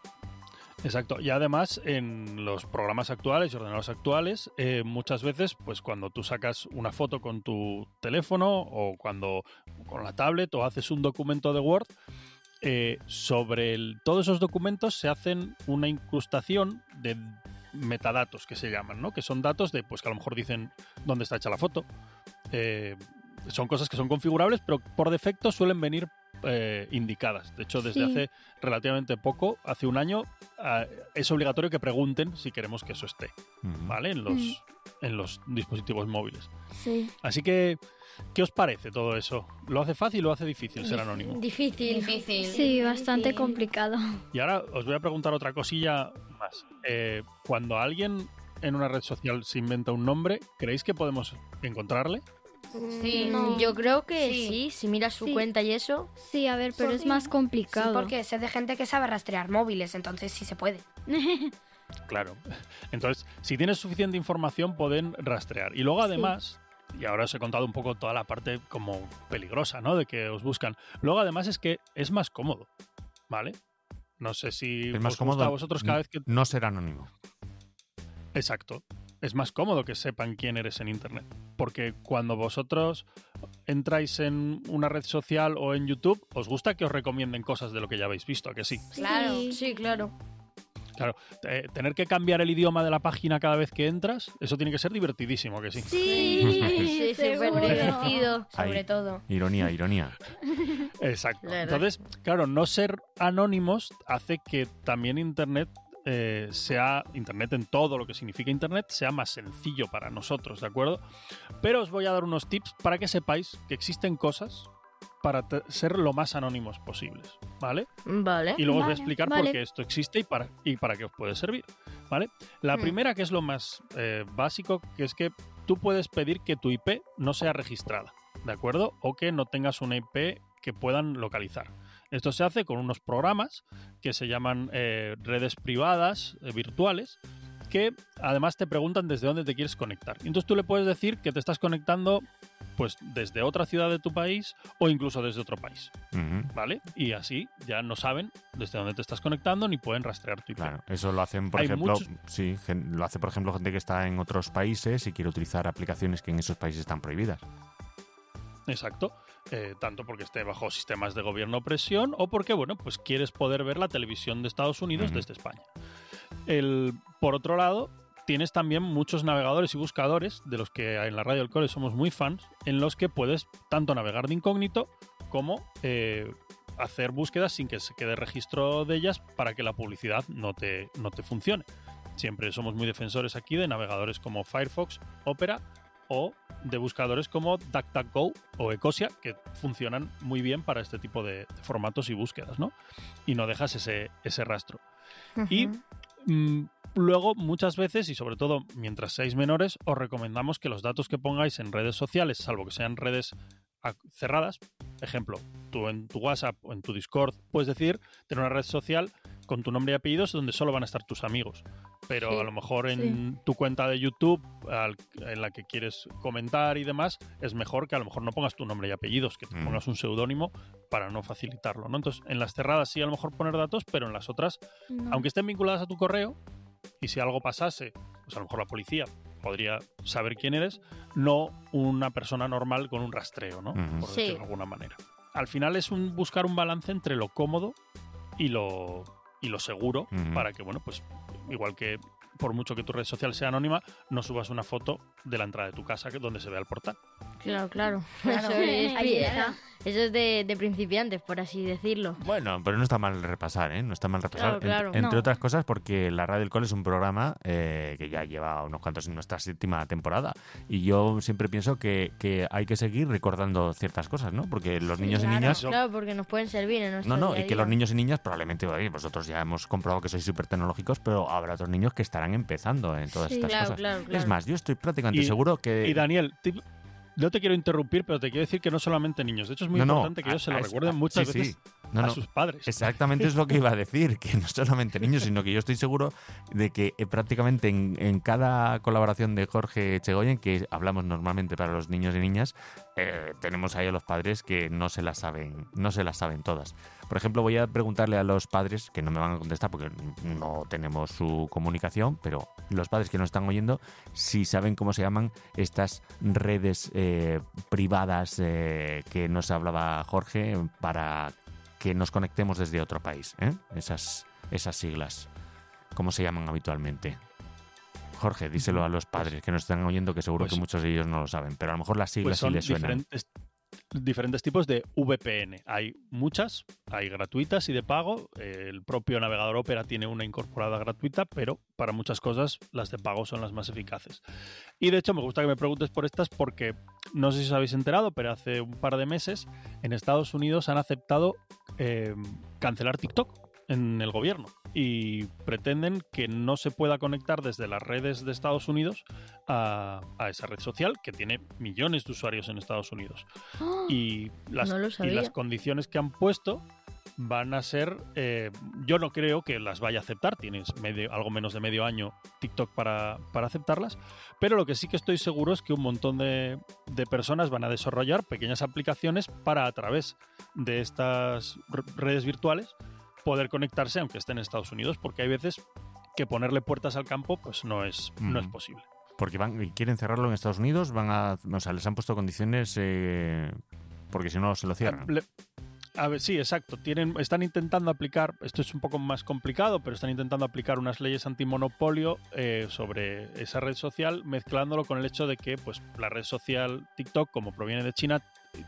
Exacto. Y además, en los programas actuales y ordenadores actuales, eh, muchas veces, pues cuando tú sacas una foto con tu teléfono o cuando con la tablet o haces un documento de Word, eh, sobre el- todos esos documentos se hacen una incrustación de metadatos que se llaman, ¿no? Que son datos de, pues que a lo mejor dicen dónde está hecha la foto. Eh, son cosas que son configurables, pero por defecto suelen venir eh, indicadas. De hecho, desde Sí. hace relativamente poco, hace un año, ah, es obligatorio que pregunten si queremos que eso esté, Ujú. ¿vale? En los, Mm. en los dispositivos móviles. Sí. Así que, ¿qué os parece todo eso? ¿Lo hace fácil o lo hace difícil ser anónimo? Difícil. Difícil. Sí, bastante complicado. Y ahora os voy a preguntar otra cosilla más. Eh, cuando alguien en una red social se inventa un nombre, ¿creéis que podemos encontrarle? Sí. Mm, Yo creo que Sí. sí. Si miras su Sí. cuenta y eso. Sí, a ver, pero es más Sí, complicado. porque sé de gente que sabe rastrear móviles, entonces sí se puede. Claro. Entonces, si tienes suficiente información, pueden rastrear. Y luego, además, y ahora os he contado un poco toda la parte como peligrosa, ¿no? De que os buscan. Luego, además, es que es más cómodo, ¿vale? No sé si Es más os cómodo gusta a vosotros cada vez que... no ser anónimo. Exacto. Es más cómodo que sepan quién eres en Internet. Porque cuando vosotros entráis en una red social o en YouTube, os gusta que os recomienden cosas de lo que ya habéis visto, ¿a que sí? Claro. Sí. Sí, claro. Claro, eh, tener que cambiar el idioma de la página cada vez que entras, eso tiene que ser divertidísimo, ¿a que sí? Sí, Sí, súper seguro. divertido. Sobre Ahí. todo. Ironía, ironía. Exacto. La verdad. Entonces, claro, no ser anónimos hace que también Internet eh, sea, Internet en todo lo que significa Internet, sea más sencillo para nosotros, ¿de acuerdo? Pero os voy a dar unos tips para que sepáis que existen cosas para te- ser lo más anónimos posibles, ¿vale? Vale. Y luego os voy a Vale, explicar vale. por qué esto existe y para, y para qué os puede servir, ¿vale? La Hmm. primera, que es lo más eh, básico, que es que tú puedes pedir que tu I P no sea registrada, ¿de acuerdo? O que no tengas una I P que puedan localizar. Esto se hace con unos programas que se llaman eh, redes privadas eh, virtuales, que además te preguntan desde dónde te quieres conectar. Y entonces tú le puedes decir que te estás conectando pues desde otra ciudad de tu país o incluso desde otro país, Ujú. ¿vale? Y así ya no saben desde dónde te estás conectando ni pueden rastrear tu I P. Claro, eso lo hacen, por Hay ejemplo, muchos- sí, gen- lo hace, por ejemplo, gente que está en otros países y quiere utilizar aplicaciones que en esos países están prohibidas. Exacto. Eh, tanto porque esté bajo sistemas de gobierno o presión o porque, bueno, pues quieres poder ver la televisión de Estados Unidos Ujú. desde España. El, por otro lado, tienes también muchos navegadores y buscadores, de los que en la Radio del Cole somos muy fans, en los que puedes tanto navegar de incógnito como eh, hacer búsquedas sin que se quede registro de ellas para que la publicidad no te, no te funcione. Siempre somos muy defensores aquí de navegadores como Firefox, Opera o de buscadores como DuckDuckGo o Ecosia, que funcionan muy bien para este tipo de, de formatos y búsquedas, ¿no? Y no dejas ese, ese rastro. Y mm, luego, muchas veces, y sobre todo mientras seáis menores, os recomendamos que los datos que pongáis en redes sociales, salvo que sean redes a- cerradas, ejemplo, tú en tu WhatsApp o en tu Discord, puedes decir tener una red social con tu nombre y apellidos donde solo van a estar tus amigos. Pero Sí, a lo mejor en sí. tu cuenta de YouTube, al- en la que quieres comentar y demás, es mejor que a lo mejor no pongas tu nombre y apellidos, que te Mm. pongas un seudónimo para no facilitarlo, ¿no? Entonces, en las cerradas sí a lo mejor poner datos, pero en las otras, No. aunque estén vinculadas a tu correo, y si algo pasase, pues a lo mejor la policía podría saber quién eres, no una persona normal con un rastreo, ¿no? Ujú. Por Sí. decirlo de alguna manera. Al final es un buscar un balance entre lo cómodo y lo, y lo seguro, Ujú. para que, bueno, pues igual que por mucho que tu red social sea anónima, no subas una foto de la entrada de tu casa que- donde se vea el portal. Claro, claro. Claro. Eso es, Ahí eso está. es de, de principiantes, por así decirlo. Bueno, pero no está mal repasar, ¿eh? No está mal repasar. Claro, claro. Entre, entre No. otras cosas porque la Radio del Cole es un programa eh, que ya lleva unos cuantos en nuestra séptima temporada. Y yo siempre pienso que, que hay que seguir recordando ciertas cosas, ¿no? Porque los niños Claro, y niñas... Claro, porque nos pueden servir en nuestro No, no, día a y que día. los niños y niñas probablemente, oye, vosotros ya hemos comprobado que sois súper tecnológicos, pero habrá otros niños que estarán empezando en todas Sí, estas claro, cosas. claro, claro. Es más, yo estoy prácticamente Y- seguro que... Y Daniel, te- no te quiero interrumpir, pero te quiero decir que no solamente niños. De hecho, es muy No, no, importante que ellos se a- lo a- recuerden a- muchas sí, veces sí. No, a no. sus padres. Exactamente es lo que iba a decir, que no solamente niños, sino que yo estoy seguro de que eh, prácticamente en, en cada colaboración de Jorge Echegoyen, que hablamos normalmente para los niños y niñas, eh, tenemos ahí a los padres que no se las saben, no se las saben todas. Por ejemplo, voy a preguntarle a los padres, que no me van a contestar porque no tenemos su comunicación, pero los padres que nos están oyendo, si saben cómo se llaman estas redes eh, privadas eh, que nos hablaba Jorge para que nos conectemos desde otro país, ¿eh? Esas, esas siglas, ¿cómo se llaman habitualmente? Jorge, díselo a los padres que nos están oyendo, que seguro Pues- que muchos de ellos no lo saben, pero a lo mejor las siglas Pues sí son les suenan. diferentes, diferentes tipos de V P N. Hay muchas, hay gratuitas y de pago. El propio navegador Opera tiene una incorporada gratuita, pero para muchas cosas las de pago son las más eficaces. Y de hecho me gusta que me preguntes por estas porque no sé si os habéis enterado, pero hace un par de meses en Estados Unidos han aceptado eh, cancelar TikTok en el gobierno y pretenden que no se pueda conectar desde las redes de Estados Unidos a, a esa red social que tiene millones de usuarios en Estados Unidos. Y las, No lo y sabía. las condiciones que han puesto van a ser, eh, yo no creo que las vaya a aceptar, tienes medio, algo menos de medio año TikTok para, para aceptarlas, pero lo que sí que estoy seguro es que un montón de, de personas van a desarrollar pequeñas aplicaciones para a través de estas re- redes virtuales poder conectarse aunque estén en Estados Unidos, porque hay veces que ponerle puertas al campo pues no es, no es Mm. posible. Porque van y quieren cerrarlo en Estados Unidos, van a, o sea, les han puesto condiciones eh, porque si no se lo cierran. Le- A ver, sí, exacto. Tienen, están intentando aplicar, esto es un poco más complicado, pero están intentando aplicar unas leyes antimonopolio eh, sobre esa red social, mezclándolo con el hecho de que pues, la red social TikTok, como proviene de China,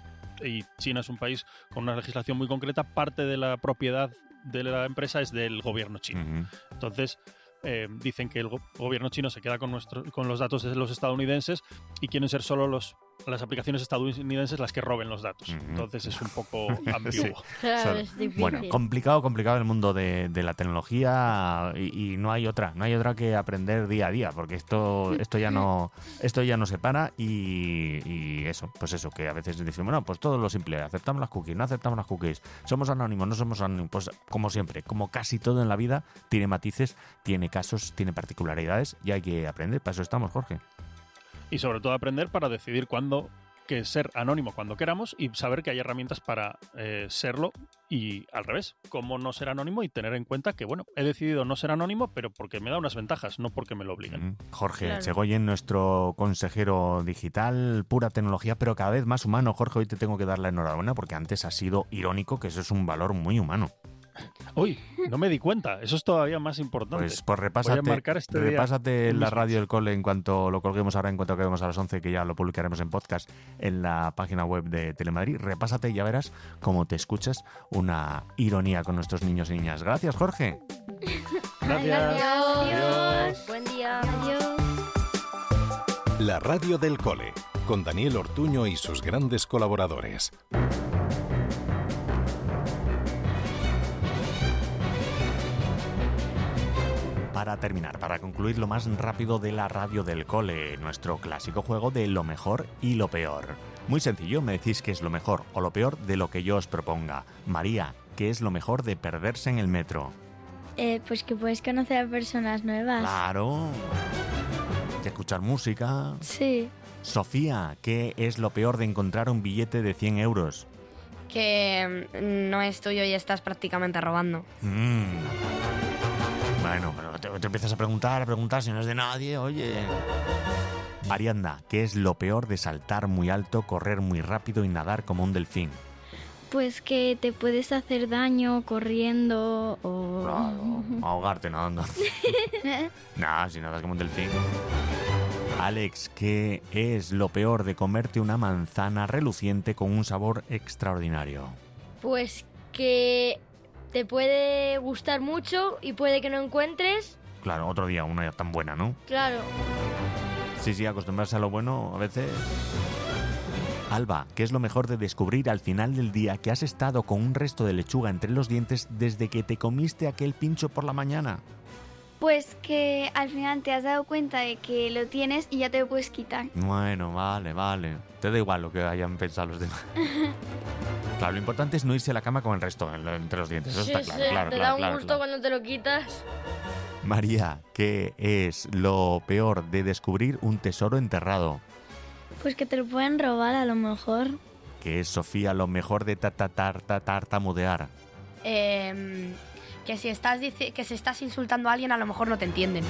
y China es un país con una legislación muy concreta, parte de la propiedad de la empresa es del gobierno chino. Ujú. Entonces, eh, dicen que el go- gobierno chino se queda con, nuestro, con los datos de los estadounidenses y quieren ser solo los, las aplicaciones estadounidenses las que roben los datos. Entonces es un poco ambiguo. Sí. Claro, Son- es difícil. Bueno, complicado, complicado el mundo de, de la tecnología y, y no hay otra, no hay otra que aprender día a día, porque esto, esto ya no, esto ya no se para y, y eso, pues eso, que a veces dicen, bueno, pues todo lo simple, aceptamos las cookies, no aceptamos las cookies, somos anónimos, no somos anónimos, pues como siempre, como casi todo en la vida, tiene matices, tiene casos, tiene particularidades y hay que aprender, para eso estamos, Jorge. Y sobre todo aprender para decidir cuándo que ser anónimo cuando queramos y saber que hay herramientas para eh, serlo y al revés, cómo no ser anónimo y tener en cuenta que, bueno, he decidido no ser anónimo, pero porque me da unas ventajas, no porque me lo obliguen. Jorge Claro. Echegoyen, nuestro consejero digital, pura tecnología, pero cada vez más humano. Jorge, hoy te tengo que dar la enhorabuena porque antes has sido irónico, que eso es un valor muy humano. Uy, no me di cuenta, eso es todavía más importante. Pues, pues Voy a repásate, marcar este día repásate un la mismo. radio del cole en cuanto lo colguemos ahora, en cuanto acabemos a las once, que ya lo publicaremos en podcast en la página web de Telemadrid. Repásate y ya verás cómo te escuchas una ironía con nuestros niños y niñas. Gracias, Jorge. Gracias. Adiós. Buen día. Adiós. La radio del cole, con Daniel Ortuño y sus grandes colaboradores. Para terminar, para concluir lo más rápido de la radio del cole, nuestro clásico juego de lo mejor y lo peor. Muy sencillo, me decís qué es lo mejor o lo peor de lo que yo os proponga. María, ¿qué es lo mejor de perderse en el metro? Eh, pues que puedes conocer a personas nuevas. Claro. De escuchar música. Sí. Sofía, ¿qué es lo peor de encontrar un billete de cien euros? Que mm, no es tuyo y estás prácticamente robando. Mm. Bueno, pero te, te empiezas a preguntar, a preguntar si no es de nadie, oye. Ariadna, ¿qué es lo peor de saltar muy alto, correr muy rápido y nadar como un delfín? Pues que te puedes hacer daño corriendo o... Claro, ahogarte nadando. Nah, si nadas como un delfín. Alex, ¿qué es lo peor de comerte una manzana reluciente con un sabor extraordinario? Pues que te puede gustar mucho y puede que no encuentres. Claro, otro día una tan buena, ¿no? Claro. Sí, sí, acostumbrarse a lo bueno a veces... Alba, ¿qué es lo mejor de descubrir al final del día que has estado con un resto de lechuga entre los dientes desde que te comiste aquel pincho por la mañana? Pues que al final te has dado cuenta de que lo tienes y ya te lo puedes quitar. Bueno, vale, vale. Te da igual lo que hayan pensado los demás. Claro, lo importante es no irse a la cama con el resto entre los dientes. Eso Sí, está claro, sí, claro, te claro, da un claro, gusto claro. cuando te lo quitas. María, ¿qué es lo peor de descubrir un tesoro enterrado? Pues que te lo pueden robar a lo mejor. ¿Qué es, Sofía, lo mejor de tatatar, tartamudear? Eh, que, si estás dici- que si estás insultando a alguien, a lo mejor no te entienden.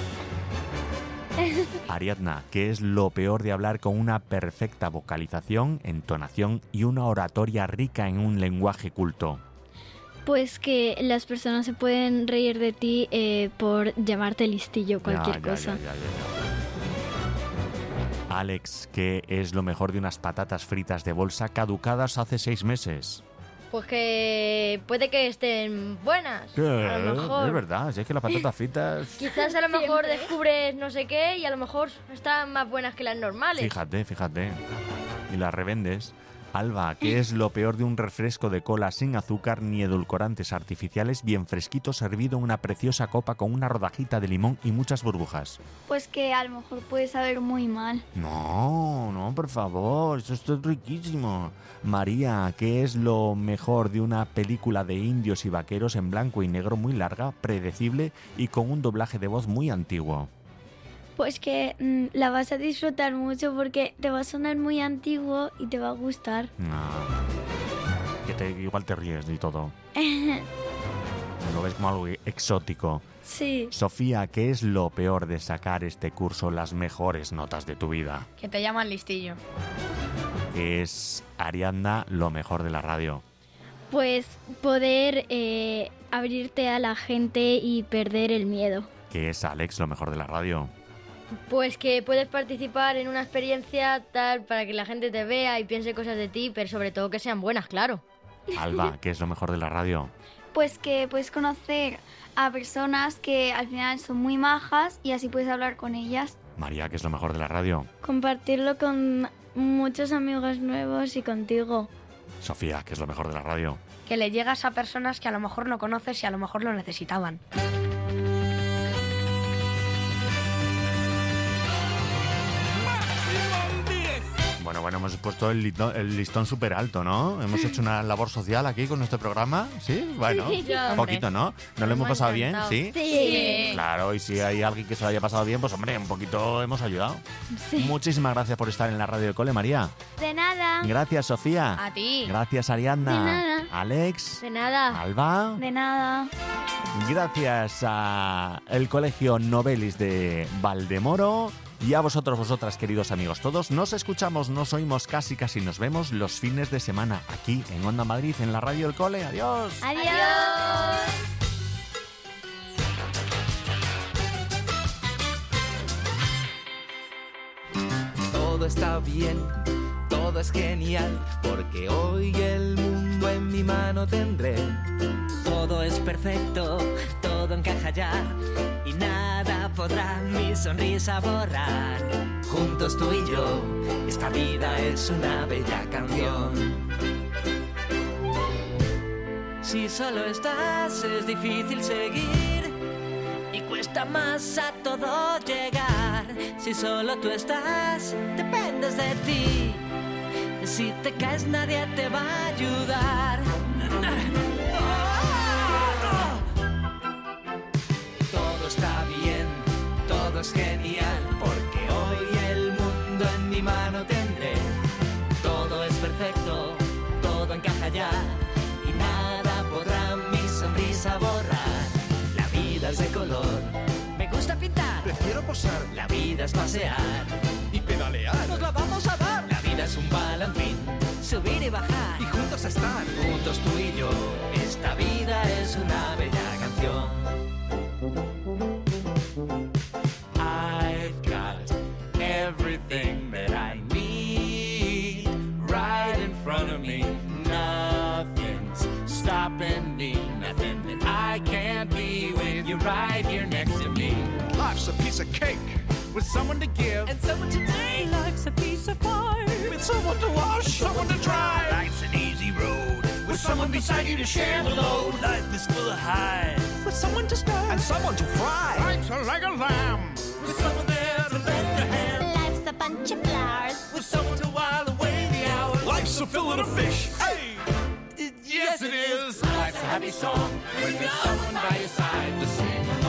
Ariadna, ¿qué es lo peor de hablar con una perfecta vocalización, entonación y una oratoria rica en un lenguaje culto? Pues que las personas se pueden reír de ti eh, por llamarte listillo, cualquier Ya, ya, cosa. ya, ya, ya, ya. Alex, ¿qué es lo mejor de unas patatas fritas de bolsa caducadas hace seis meses? Pues que puede que estén buenas. ¿Qué? A lo mejor. Es verdad, si es que las patatas fritas... Quizás a lo mejor descubres no sé qué y a lo mejor están más buenas que las normales. Fíjate, fíjate. Y las revendes. Alba, ¿qué es lo peor de un refresco de cola sin azúcar ni edulcorantes artificiales, bien fresquito, servido en una preciosa copa con una rodajita de limón y muchas burbujas? Pues que a lo mejor puede saber muy mal. No, no, por favor, eso es riquísimo. María, ¿qué es lo mejor de una película de indios y vaqueros en blanco y negro muy larga, predecible y con un doblaje de voz muy antiguo? Pues que mm, la vas a disfrutar mucho porque te va a sonar muy antiguo y te va a gustar. No. Que te, igual te ríes y todo. Lo ves como algo exótico. Sí. Sofía, ¿qué es lo peor de sacar este curso las mejores notas de tu vida? Que te llaman listillo. ¿Qué es, Ariadna, lo mejor de la radio? Pues poder eh, abrirte a la gente y perder el miedo. ¿Qué es, Alex, lo mejor de la radio? Pues que puedes participar en una experiencia tal para que la gente te vea y piense cosas de ti, pero sobre todo que sean buenas, claro. Alba, ¿qué es lo mejor de la radio? Pues que puedes conocer a personas que al final son muy majas y así puedes hablar con ellas. María, ¿qué es lo mejor de la radio? Compartirlo con muchos amigos nuevos y contigo. Sofía, ¿qué es lo mejor de la radio? Que le llegas a personas que a lo mejor no conoces y a lo mejor lo necesitaban. Bueno, bueno, hemos puesto el listón, el listón súper alto, ¿no? Hemos hecho una labor social aquí con nuestro programa, ¿sí? Bueno, un poquito, ¿no? ¿Nos lo hemos pasado bien? ¿Sí? Sí. Claro, y si hay alguien que se lo haya pasado bien, pues hombre, un poquito hemos ayudado. Sí. Muchísimas gracias por estar en la radio del cole, María. De nada. Gracias, Sofía. A ti. Gracias, Ariadna. De nada. Alex. De nada. Alba. De nada. Gracias a el Colegio Novelis de Valdemoro y a vosotros, vosotras, queridos amigos todos. Nos escuchamos, nos oímos, casi casi nos vemos los fines de semana aquí en Onda Madrid, en la radio del cole. Adiós. Adiós. Todo está bien, todo es genial, porque hoy el mundo en mi mano tendré. Todo es perfecto, todo encaja ya, y nada podrá mi sonrisa borrar. Juntos tú y yo, esta vida es una bella canción. Si solo estás es difícil seguir y cuesta más a todo llegar. Si solo tú estás, dependes de ti. Si te caes nadie te va a ayudar. Todo está bien, todo es genial, porque hoy el mundo en mi mano tendré. Todo es perfecto, todo encaja ya, y nada podrá mi sonrisa borrar. La vida es de color reposar. La vida es pasear y pedalear. Nos la vamos a dar. La vida es un balancín, subir y bajar y juntos estar. Juntos tú y yo. Esta vida es una bella canción. I've got everything that I need right in front of me. Nothing's stopping me. Nothing that I can't be with you right here next to me. Life's a piece of cake with someone to give and someone to take. Life's a piece of pie with someone to wash, someone to dry. Life's an easy road with someone beside you to share the load. Life is full of highs with someone to stir and someone to fry. Life's a leg of lamb with someone there to lend a hand. Life's a bunch of flowers with someone to while away the hours. Life's a fillet of fish. Hey! Yes, it is. Life's a happy song with someone by your side to sing.